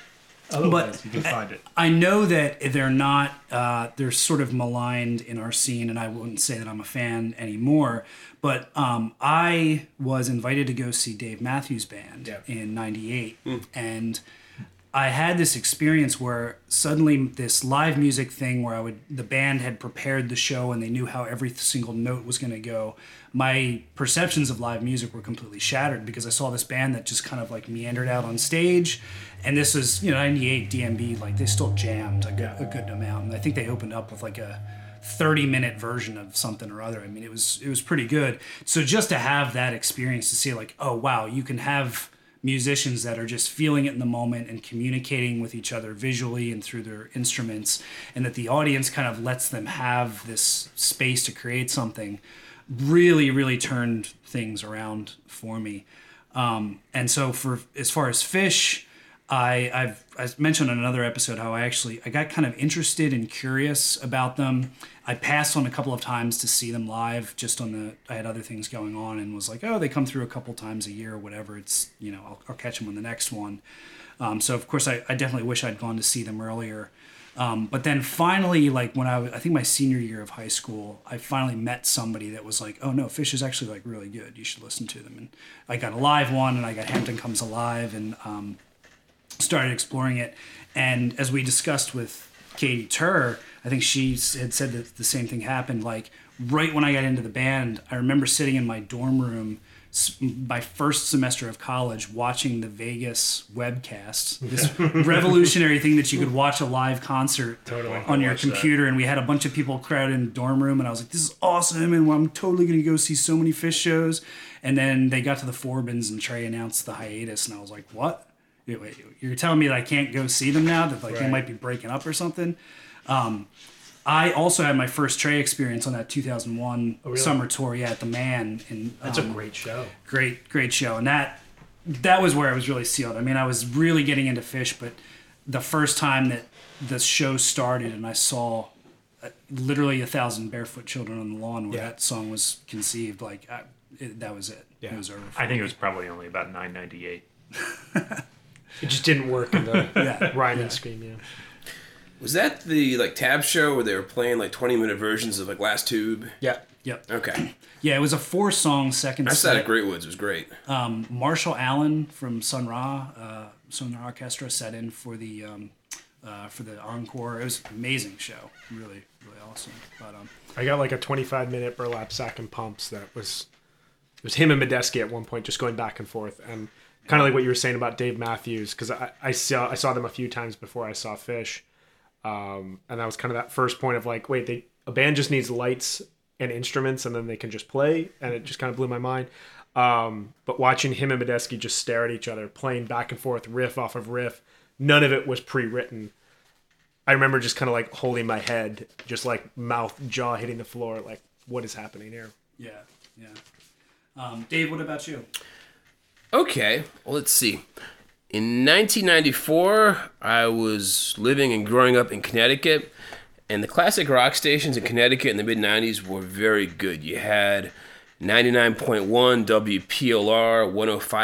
Otherwise, you can find it. I know that they're not, they're sort of maligned in our scene, and I wouldn't say that I'm a fan anymore, but I was invited to go see Dave Matthews Band in 98, and I had this experience where suddenly this live music thing where the band had prepared the show and they knew how every single note was going to go. My perceptions of live music were completely shattered because I saw this band that just kind of like meandered out on stage. And this was, 98 DMB, like they still jammed a good amount. And I think they opened up with like a 30-minute version of something or other. I mean, it was pretty good. So just to have that experience to see like, oh, wow, you can have musicians that are just feeling it in the moment and communicating with each other visually and through their instruments, and that the audience kind of lets them have this space to create something, really turned things around for me. And so for as far as Phish, I mentioned on another episode how I got kind of interested and curious about them. I passed on a couple of times to see them live I had other things going on and was like, oh, they come through a couple times a year or whatever. It's, I'll catch them on the next one. So of course I definitely wish I'd gone to see them earlier. But then finally, like when I think my senior year of high school, I finally met somebody that was like, oh no, Phish is actually like really good. You should listen to them. And I got a live one, and I got Hampton Comes Alive, and started exploring it. And as we discussed with Katie Tur, I think she had said that the same thing happened. Like right when I got into the band, I remember sitting in my dorm room my first semester of college watching the Vegas webcast, this revolutionary thing that you could watch a live concert on your computer. And we had a bunch of people crowded in the dorm room, and I was like, this is awesome, and I'm totally going to go see so many Phish shows. And then they got to the Forbins, and Trey announced the hiatus, and I was like, what? Wait, you're telling me that I can't go see them now? That they might be breaking up or something? I also had my first Trey experience on that 2001 summer tour, at the Man. And that's a great show. Great show, and that was where I was really sealed. I mean, I was really getting into Phish, but the first time that the show started and I saw literally 1,000 barefoot children on the lawn where that song was conceived, that was it. Yeah. It was over. I think it was probably only about 998. It just didn't work in the Rhyme and Scream, Was that the Tab show where they were playing 20-minute versions of Last Tube? Yeah. Yep. Okay. Yeah, it was a 4-song second set. I saw it at Great Woods. It was great. Marshall Allen from Sun Ra Orchestra set in for the encore. It was an amazing show. Really, really awesome. But I got a 25-minute burlap sack and pumps that was him and Medeski at one point just going back and forth, and kind of like what you were saying about Dave Matthews, because I saw them a few times before I saw Phish. And that was kind of that first point of a band just needs lights and instruments and then they can just play, and it just kind of blew my mind. But watching him and Medeski just stare at each other, playing back and forth, riff off of riff, none of it was pre-written. I remember just kind of holding my head, just mouth, jaw hitting the floor, what is happening here? Yeah. Dave, what about you? Okay, well, let's see. In 1994, I was living and growing up in Connecticut, and the classic rock stations in Connecticut in the mid-90s were very good. You had 99.1 WPLR,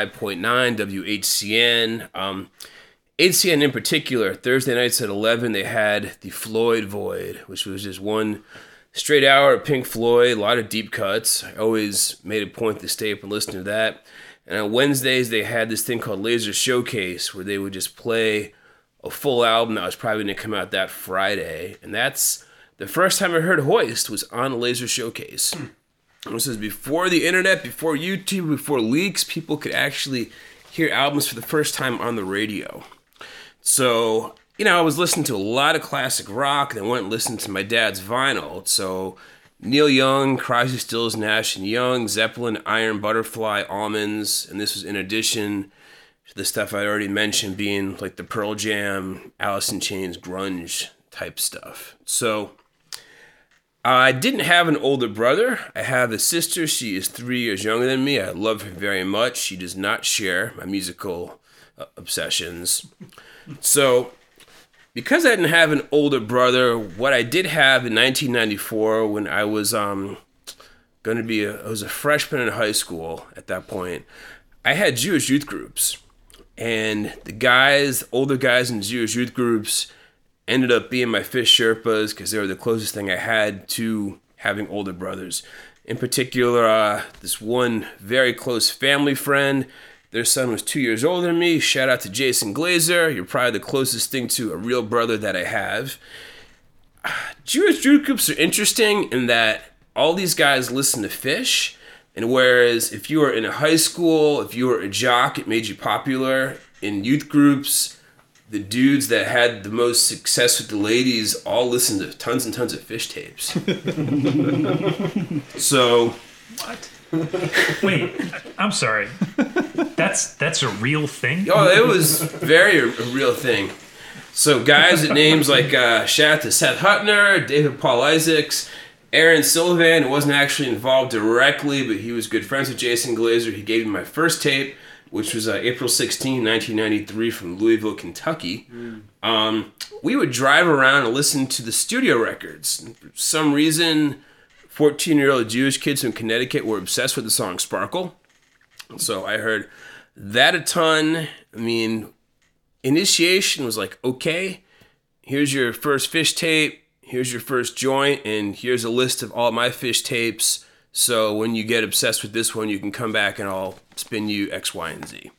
105.9 WHCN. HCN in particular, Thursday nights at 11, they had the Floyd Void, which was just one straight hour of Pink Floyd, a lot of deep cuts. I always made a point to stay up and listen to that. And on Wednesdays, they had this thing called Laser Showcase, where they would just play a full album that was probably going to come out that Friday. And that's the first time I heard Hoist was on Laser Showcase. This was before the internet, before YouTube, before leaks. People could actually hear albums for the first time on the radio. So, I was listening to a lot of classic rock, and I went and listened to my dad's vinyl. So Neil Young, Crosby, Stills, Nash & Young, Zeppelin, Iron, Butterfly, Almonds, and this was in addition to the stuff I already mentioned being the Pearl Jam, Alice in Chains, grunge type stuff. So I didn't have an older brother. I have a sister. She is 3 years younger than me. I love her very much. She does not share my musical obsessions. So because I didn't have an older brother, what I did have in 1994 when I was I was a freshman in high school at that point, I had Jewish youth groups. And the older guys in Jewish youth groups ended up being my fish Sherpas because they were the closest thing I had to having older brothers. In particular, this one very close family friend, their son was 2 years older than me. Shout out to Jason Glazer. You're probably the closest thing to a real brother that I have. Jewish youth groups are interesting in that all these guys listen to Fish. And whereas if you were in a high school, if you were a jock, it made you popular. In youth groups, the dudes that had the most success with the ladies all listened to tons and tons of Fish tapes. So... What? Wait, I'm sorry. That's a real thing? Oh, it was very a real thing. So guys with names like shout out to Seth Hutner, David Paul Isaacs, Aaron Sullivan, who wasn't actually involved directly, but he was good friends with Jason Glazer. He gave me my first tape, which was April 16, 1993 from Louisville, Kentucky. We would drive around and listen to the studio records. And for some reason, 14-year-old Jewish kids from Connecticut were obsessed with the song Sparkle. So I heard that a ton. I mean, initiation was like, okay, here's your first Fish tape, here's your first joint, and here's a list of all my Fish tapes. So when you get obsessed with this one, you can come back and I'll spin you X, Y, and Z.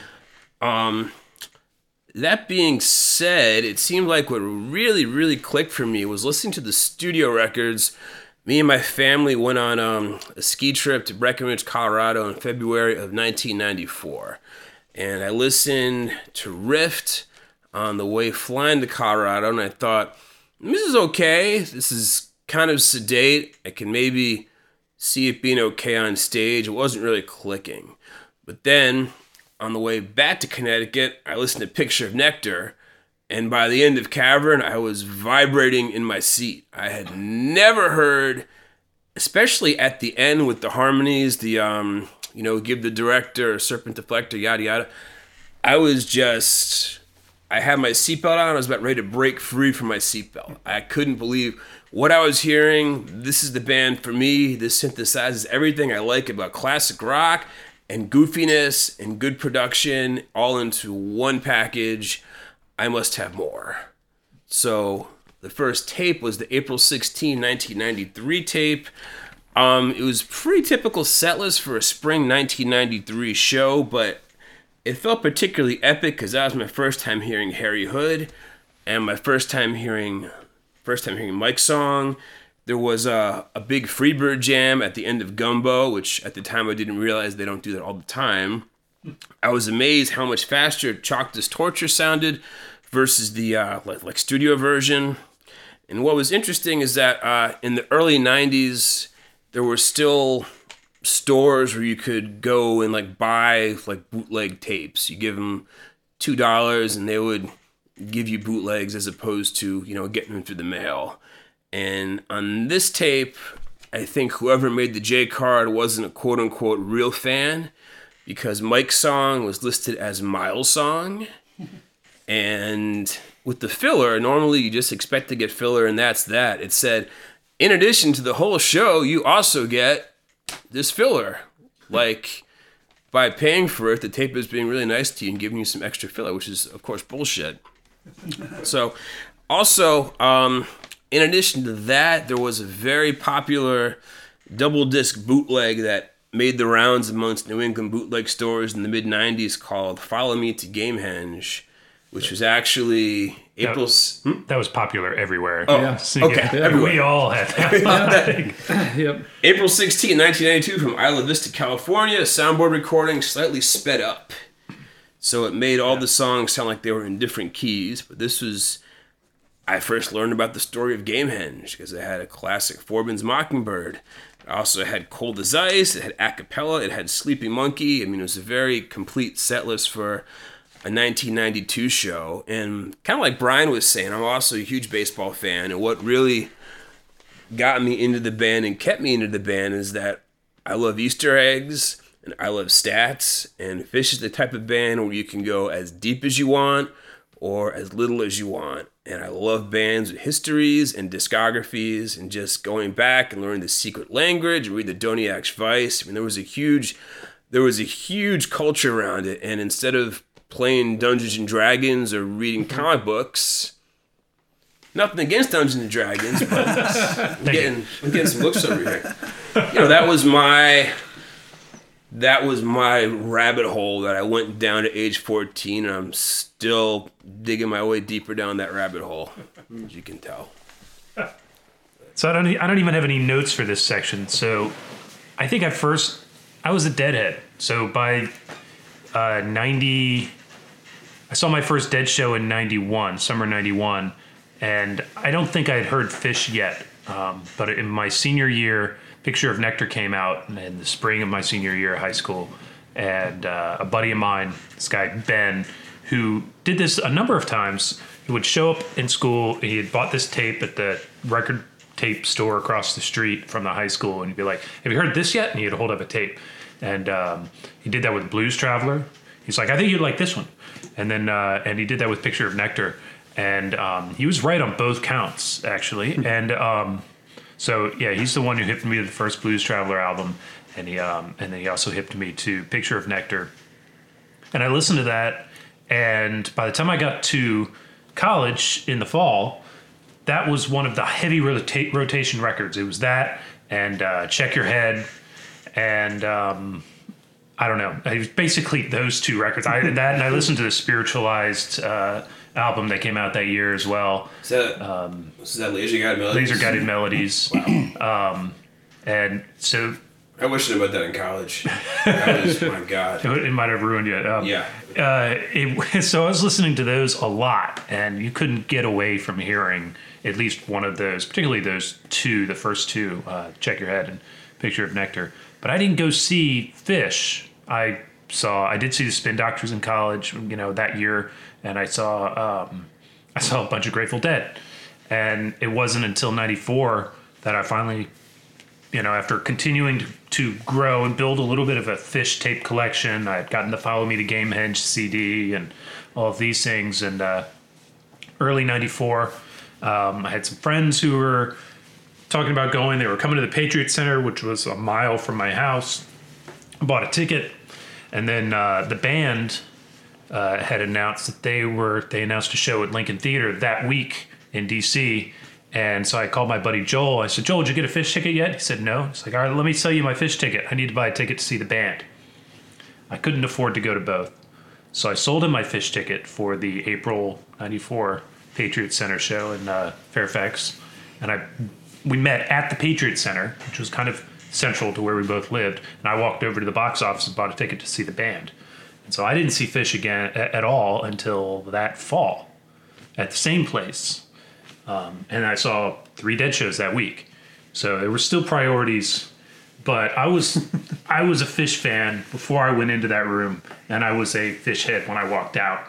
That being said, it seemed like what really, really clicked for me was listening to the studio records. Me and my family went on a ski trip to Breckenridge, Colorado in February of 1994. And I listened to Rift on the way flying to Colorado, and I thought, this is okay. This is kind of sedate. I can maybe see it being okay on stage. It wasn't really clicking. But then, on the way back to Connecticut, I listened to Picture of Nectar, and by the end of Cavern, I was vibrating in my seat. I had never heard, especially at the end with the harmonies, the, give the director a serpent deflector, yada, yada. I had my seatbelt on. I was about ready to break free from my seatbelt. I couldn't believe what I was hearing. This is the band for me. This synthesizes everything I like about classic rock and goofiness and good production all into one package. I must have more. So the first tape was the April 16, 1993 tape. It was pretty typical setlist for a spring 1993 show, but it felt particularly epic because that was my first time hearing Harry Hood and my first time hearing Mike's song. There was a big Freebird jam at the end of Gumbo, which at the time I didn't realize they don't do that all the time. I was amazed how much faster Chalked as Torture sounded versus the like studio version. And what was interesting is that in the early 90s, there were still stores where you could go and like buy like bootleg tapes. You give them $2 and they would give you bootlegs as opposed to, getting them through the mail. And on this tape, I think whoever made the J card wasn't a quote unquote real fan, because Mike's song was listed as Miles' song. And with the filler, normally you just expect to get filler and that's that. It said, in addition to the whole show, you also get this filler. Like, by paying for it, the tape is being really nice to you and giving you some extra filler, which is, of course, bullshit. So, also, in addition to that, there was a very popular double disc bootleg that made the rounds amongst New England bootleg stores in the mid-90s called Follow Me to Gamehenge, which was actually April's... That was popular everywhere. Oh, yeah. Okay. Everywhere. We all had that. Yep. April 16, 1992 from Isla Vista, California. Soundboard recording slightly sped up. So it made all the songs sound like they were in different keys. But this was... I first learned about the story of Gamehenge because it had a classic Forbin's Mockingbird. It also had Cold as Ice. It had a cappella. It had Sleepy Monkey. I mean, it was a very complete set list for a 1992 show. And kind of like Brian was saying, I'm also a huge baseball fan. And what really got me into the band and kept me into the band is that I love Easter eggs and I love stats. And Fish is the type of band where you can go as deep as you want or as little as you want. And I love bands with histories and discographies and just going back and learning the secret language, read the Doniak's Vice. I mean, there was a huge culture around it. And instead of playing Dungeons and Dragons or reading comic books. Nothing against Dungeons and Dragons, but I'm getting some looks over here. You know, that was my rabbit hole that I went down to age 14, and I'm still digging my way deeper down that rabbit hole, as you can tell. So I don't even have any notes for this section. So I think I was a Deadhead. So by 90, I saw my first Dead show in 91, summer 91. And I don't think I had heard Fish yet. But in my senior year, Picture of Nectar came out in the spring of my senior year of high school. And a buddy of mine, this guy Ben, who did this a number of times, he would show up in school. He had bought this tape at the record tape store across the street from the high school, and he'd be like, "Have you heard this yet?" And he'd hold up a tape, and he did that with Blues Traveler. He's like, "I think you'd like this one," and then and he did that with Picture of Nectar, and he was right on both counts actually, and so yeah, he's the one who hipped me to the first Blues Traveler album, and then he also hipped me to Picture of Nectar, and I listened to that, and by the time I got to college in the fall, that was one of the heavy rotation records. It was that and Check Your Head and I don't know. It was basically those two records. And I listened to the Spiritualized album that came out that year as well. Is that Laser Guided Melodies? Laser Guided Melodies. Wow. And so... I wish I knew about that in college. That was, my God. It might have ruined it. Yeah. So I was listening to those a lot, and you couldn't get away from hearing at least one of those, particularly those two, the first two, Check Your Head and Picture of Nectar. But I didn't go see Fish. I did see the Spin Doctors in college, that year, and I saw a bunch of Grateful Dead. And it wasn't until 94 that I finally, after continuing to grow and build a little bit of a Fish tape collection, I had gotten the Follow Me to Gamehenge CD and all of these things. And early 94, I had some friends who were talking about going. They were coming to the Patriot Center, which was a mile from my house. I bought a ticket. And then the band had announced that they announced a show at Lincoln Theater that week in D.C., and so I called my buddy Joel. I said, "Joel, did you get a Fish ticket yet?" He said, "No." He's like, "All right, let me sell you my Fish ticket. I need to buy a ticket to see the band." I couldn't afford to go to both. So I sold him my Fish ticket for the April 94 Patriot Center show in Fairfax. And we met at the Patriot Center, which was kind of central to where we both lived. And I walked over to the box office and bought a ticket to see the band. And so I didn't see Fish again at all until that fall at the same place. And I saw 3 Dead shows that week. So there were still priorities, but I was a Fish fan before I went into that room, and I was a Fish head when I walked out.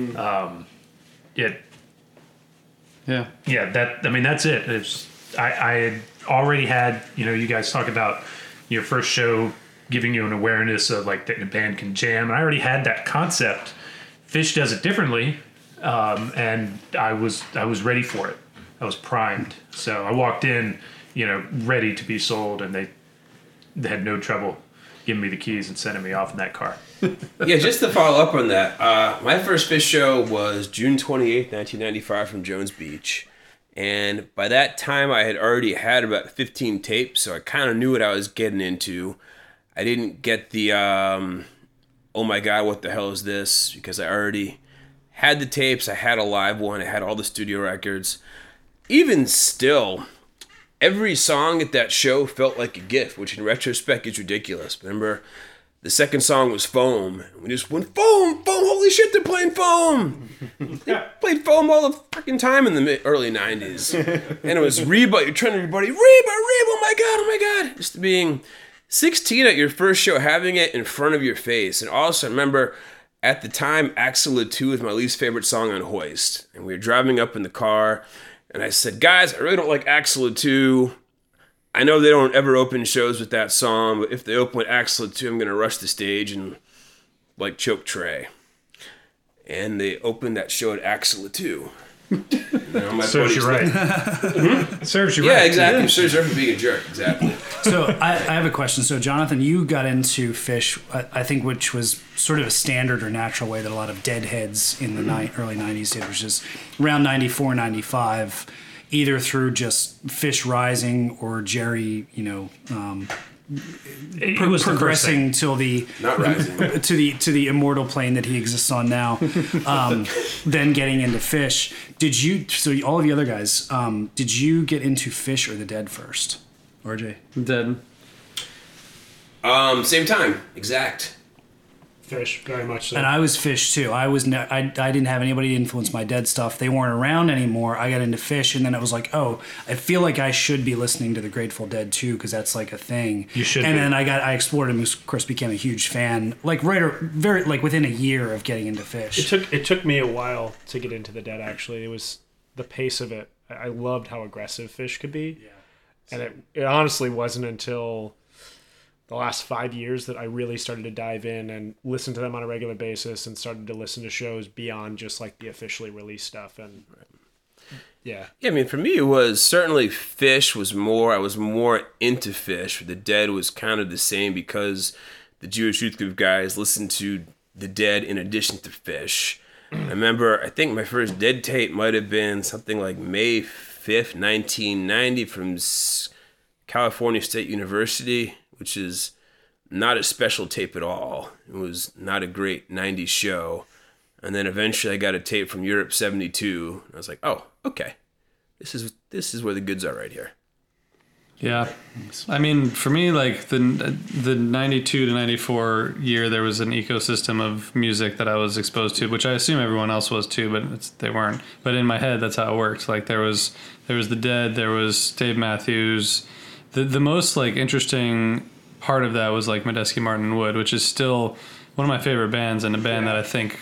That's it. I had already had, you guys talk about your first show giving you an awareness of like that a band can jam. And I already had that concept. Fish does it differently, and I was ready for it. I was primed. So I walked in, ready to be sold, and they had no trouble giving me the keys and sending me off in that car. Yeah, just to follow up on that, my first Fish show was June 28th, 1995 from Jones Beach. And by that time, I had already had about 15 tapes, so I kind of knew what I was getting into. I didn't get the, oh my God, what the hell is this? Because I already had the tapes, I had a live one, I had all the studio records. Even still, every song at that show felt like a gift, which in retrospect is ridiculous. Remember, the second song was Foam. We just went, Foam, holy shit, they're playing Foam. They played Foam all the fucking time in the early 90s. And it was Reba, you're trying to everybody, Reba, oh my God. Just being 16 at your first show, having it in front of your face. And also, I remember at the time, Axilla 2 was my least favorite song on Hoist. And we were driving up in the car, and I said, guys, I really don't like Axilla 2. I know they don't ever open shows with that song, but if they open with Axilla 2, I'm going to rush the stage and, choke Trey. And they opened that show at Axilla 2. Serves you right. Serves you right. Yeah, exactly. Serves you right for being a jerk, exactly. So I have a question. So Jonathan, you got into Fish, I think, which was sort of a standard or natural way that a lot of deadheads in the early 90s did, which is around 94, 95, either through just Fish rising or Jerry, It was progressing till the Not rising. to the immortal plane that he exists on now. Then getting into Fish. Did you? So all of the other guys, did you get into Fish or the Dead first? RJ. Dead. Same time, exact. Fish, very much so. And I was Fish too. I didn't have anybody influence my Dead stuff. They weren't around anymore. I got into Fish, and then it was like, oh, I feel like I should be listening to the Grateful Dead too, because that's like a thing. You should. And be. then I explored them. Of course, became a huge fan. Like within a year of getting into Fish. It took me a while to get into the Dead. Actually, it was the pace of it. I loved how aggressive Fish could be. Yeah. And it honestly wasn't until the last 5 years that I really started to dive in and listen to them on a regular basis and started to listen to shows beyond just like the officially released stuff. And yeah. Yeah, I mean, for me, it was certainly Fish was more, I was more into Fish. The Dead was kind of the same because the Jewish Youth Group guys listened to the Dead in addition to Fish. I remember, I think my first Dead tape might have been something like May 5th, 1990 from California State University, which is not a special tape at all. It was not a great 90s show. And then eventually I got a tape from Europe 72. And I was like, oh, okay. This is where the goods are right here. Yeah. I mean, for me, like the 92 to 94 year, there was an ecosystem of music that I was exposed to, which I assume everyone else was too, but they weren't. But in my head, that's how it worked. Like there was the Dead, there was Dave Matthews. The most like interesting part of that was like Medeski, Martin and Wood, which is still one of my favorite bands and a band that I think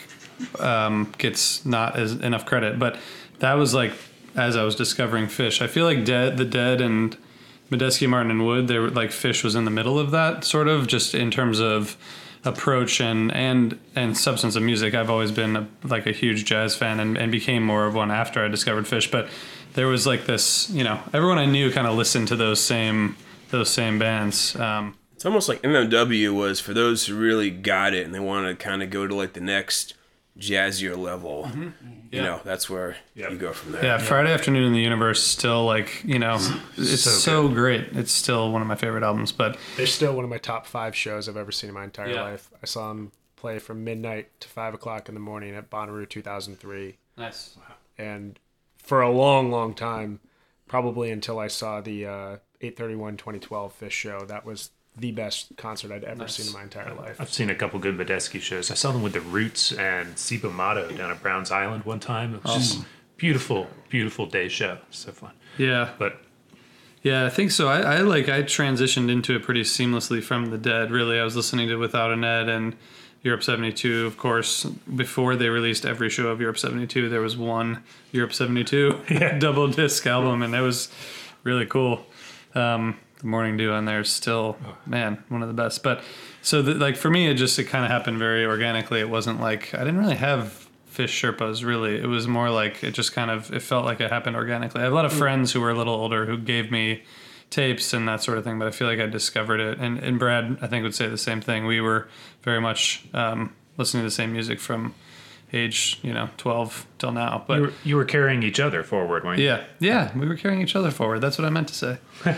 gets not as enough credit. But that was like as I was discovering Fish. I feel like the Dead and Medeski, Martin and Wood, they were like Fish was in the middle of that sort of just in terms of approach and substance of music. I've always been a huge jazz fan and became more of one after I discovered Fish. But there was like this, everyone I knew kind of listened to those same bands. It's almost like MMW was for those who really got it and they want to kind of go to like the next jazzier level. Mm-hmm. Yeah. That's where you go from there. Yeah, Friday Afternoon in the Universe still it's so great. It's still one of my favorite albums, but They're still one of my top 5 shows I've ever seen in my entire Yeah. life. I saw them play from midnight to 5 o'clock in the morning at Bonnaroo 2003. nice. And for a long, long time, probably until I saw the 8/31/2012 Fish show, that was the best concert I'd ever seen in my entire life. I've seen a couple good Medeski shows. I saw them with the Roots and Sipa Mato down at Browns Island one time. It was just beautiful, beautiful day show. So fun. Yeah. But Yeah, I think so. I transitioned into it pretty seamlessly from the Dead. Really, I was listening to Without a Ned and Europe 72, of course. Before they released every show of Europe 72, there was one Europe 72 double disc album, and it was really cool. The Morning Dew on there is still, man, one of the best. But so, for me, it kind of happened very organically. It wasn't like I didn't really have Fish Sherpas, really. It was more like it just it felt like it happened organically. I have a lot of friends who were a little older who gave me tapes and that sort of thing, but I feel like I discovered it. And Brad, I think, would say the same thing. We were very much listening to the same music from age 12 till now. But you were carrying each other forward, weren't you? yeah, we were carrying each other forward. That's what I meant to say.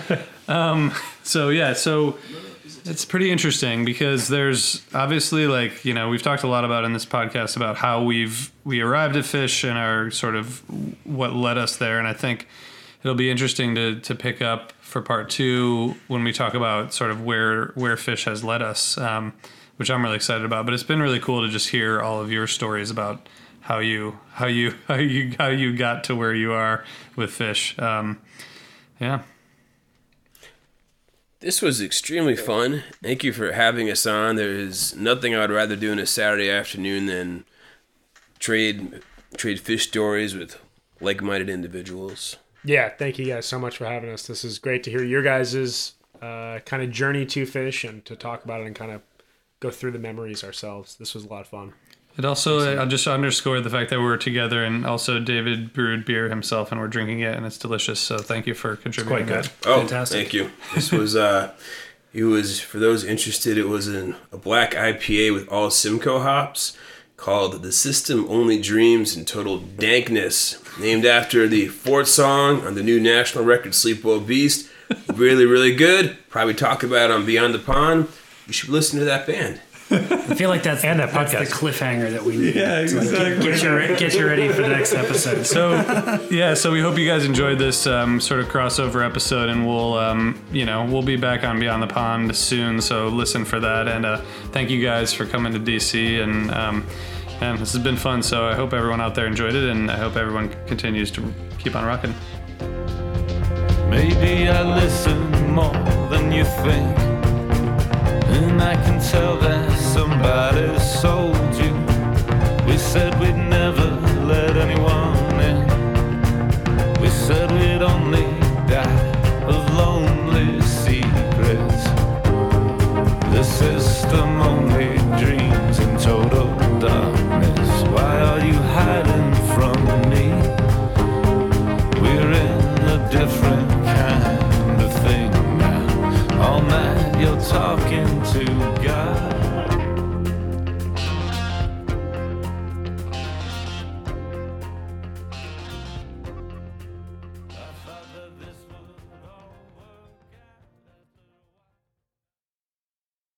So it's pretty interesting because there's obviously we've talked a lot about in this podcast about how we arrived at Fish and our sort of what led us there, and I think it'll be interesting to pick up for part 2 when we talk about sort of where Fish has led us, which I'm really excited about. But it's been really cool to just hear all of your stories about how you got to where you are with Fish. Yeah. This was extremely fun. Thank you for having us on. There is nothing I would rather do on a Saturday afternoon than trade Fish stories with like-minded individuals. Yeah, thank you guys so much for having us. This is great to hear your guys' kind of journey to Fish and to talk about it and kind of go through the memories ourselves. This was a lot of fun. It also, I'll just underscore the fact that we're together, and also David brewed beer himself and we're drinking it and it's delicious. So thank you for contributing. Quite good. Oh, Fantastic. thank you. This was, it was, for those interested, it was a black IPA with all Simcoe hops called The System Only Dreams and Total Dankness, named after the fourth song on the new national record, Sleep Well Beast. Really, really good. Probably talk about it on Beyond the Pond. You should listen to that band. I feel like that's the cliffhanger that we need. Yeah, exactly. Get you ready for the next episode. So we hope you guys enjoyed this sort of crossover episode, and we'll be back on Beyond the Pond soon. So listen for that, and thank you guys for coming to DC, and this has been fun. So I hope everyone out there enjoyed it, and I hope everyone continues to keep on rocking. Maybe I listen more than you think, and I can tell that somebody sold you. We said we'd never let anyone in. We said we'd only die of lonely secrets. The system only dreams in total darkness. Why are you hiding from me? We're in a different kind of thing now. All night you're talking to God.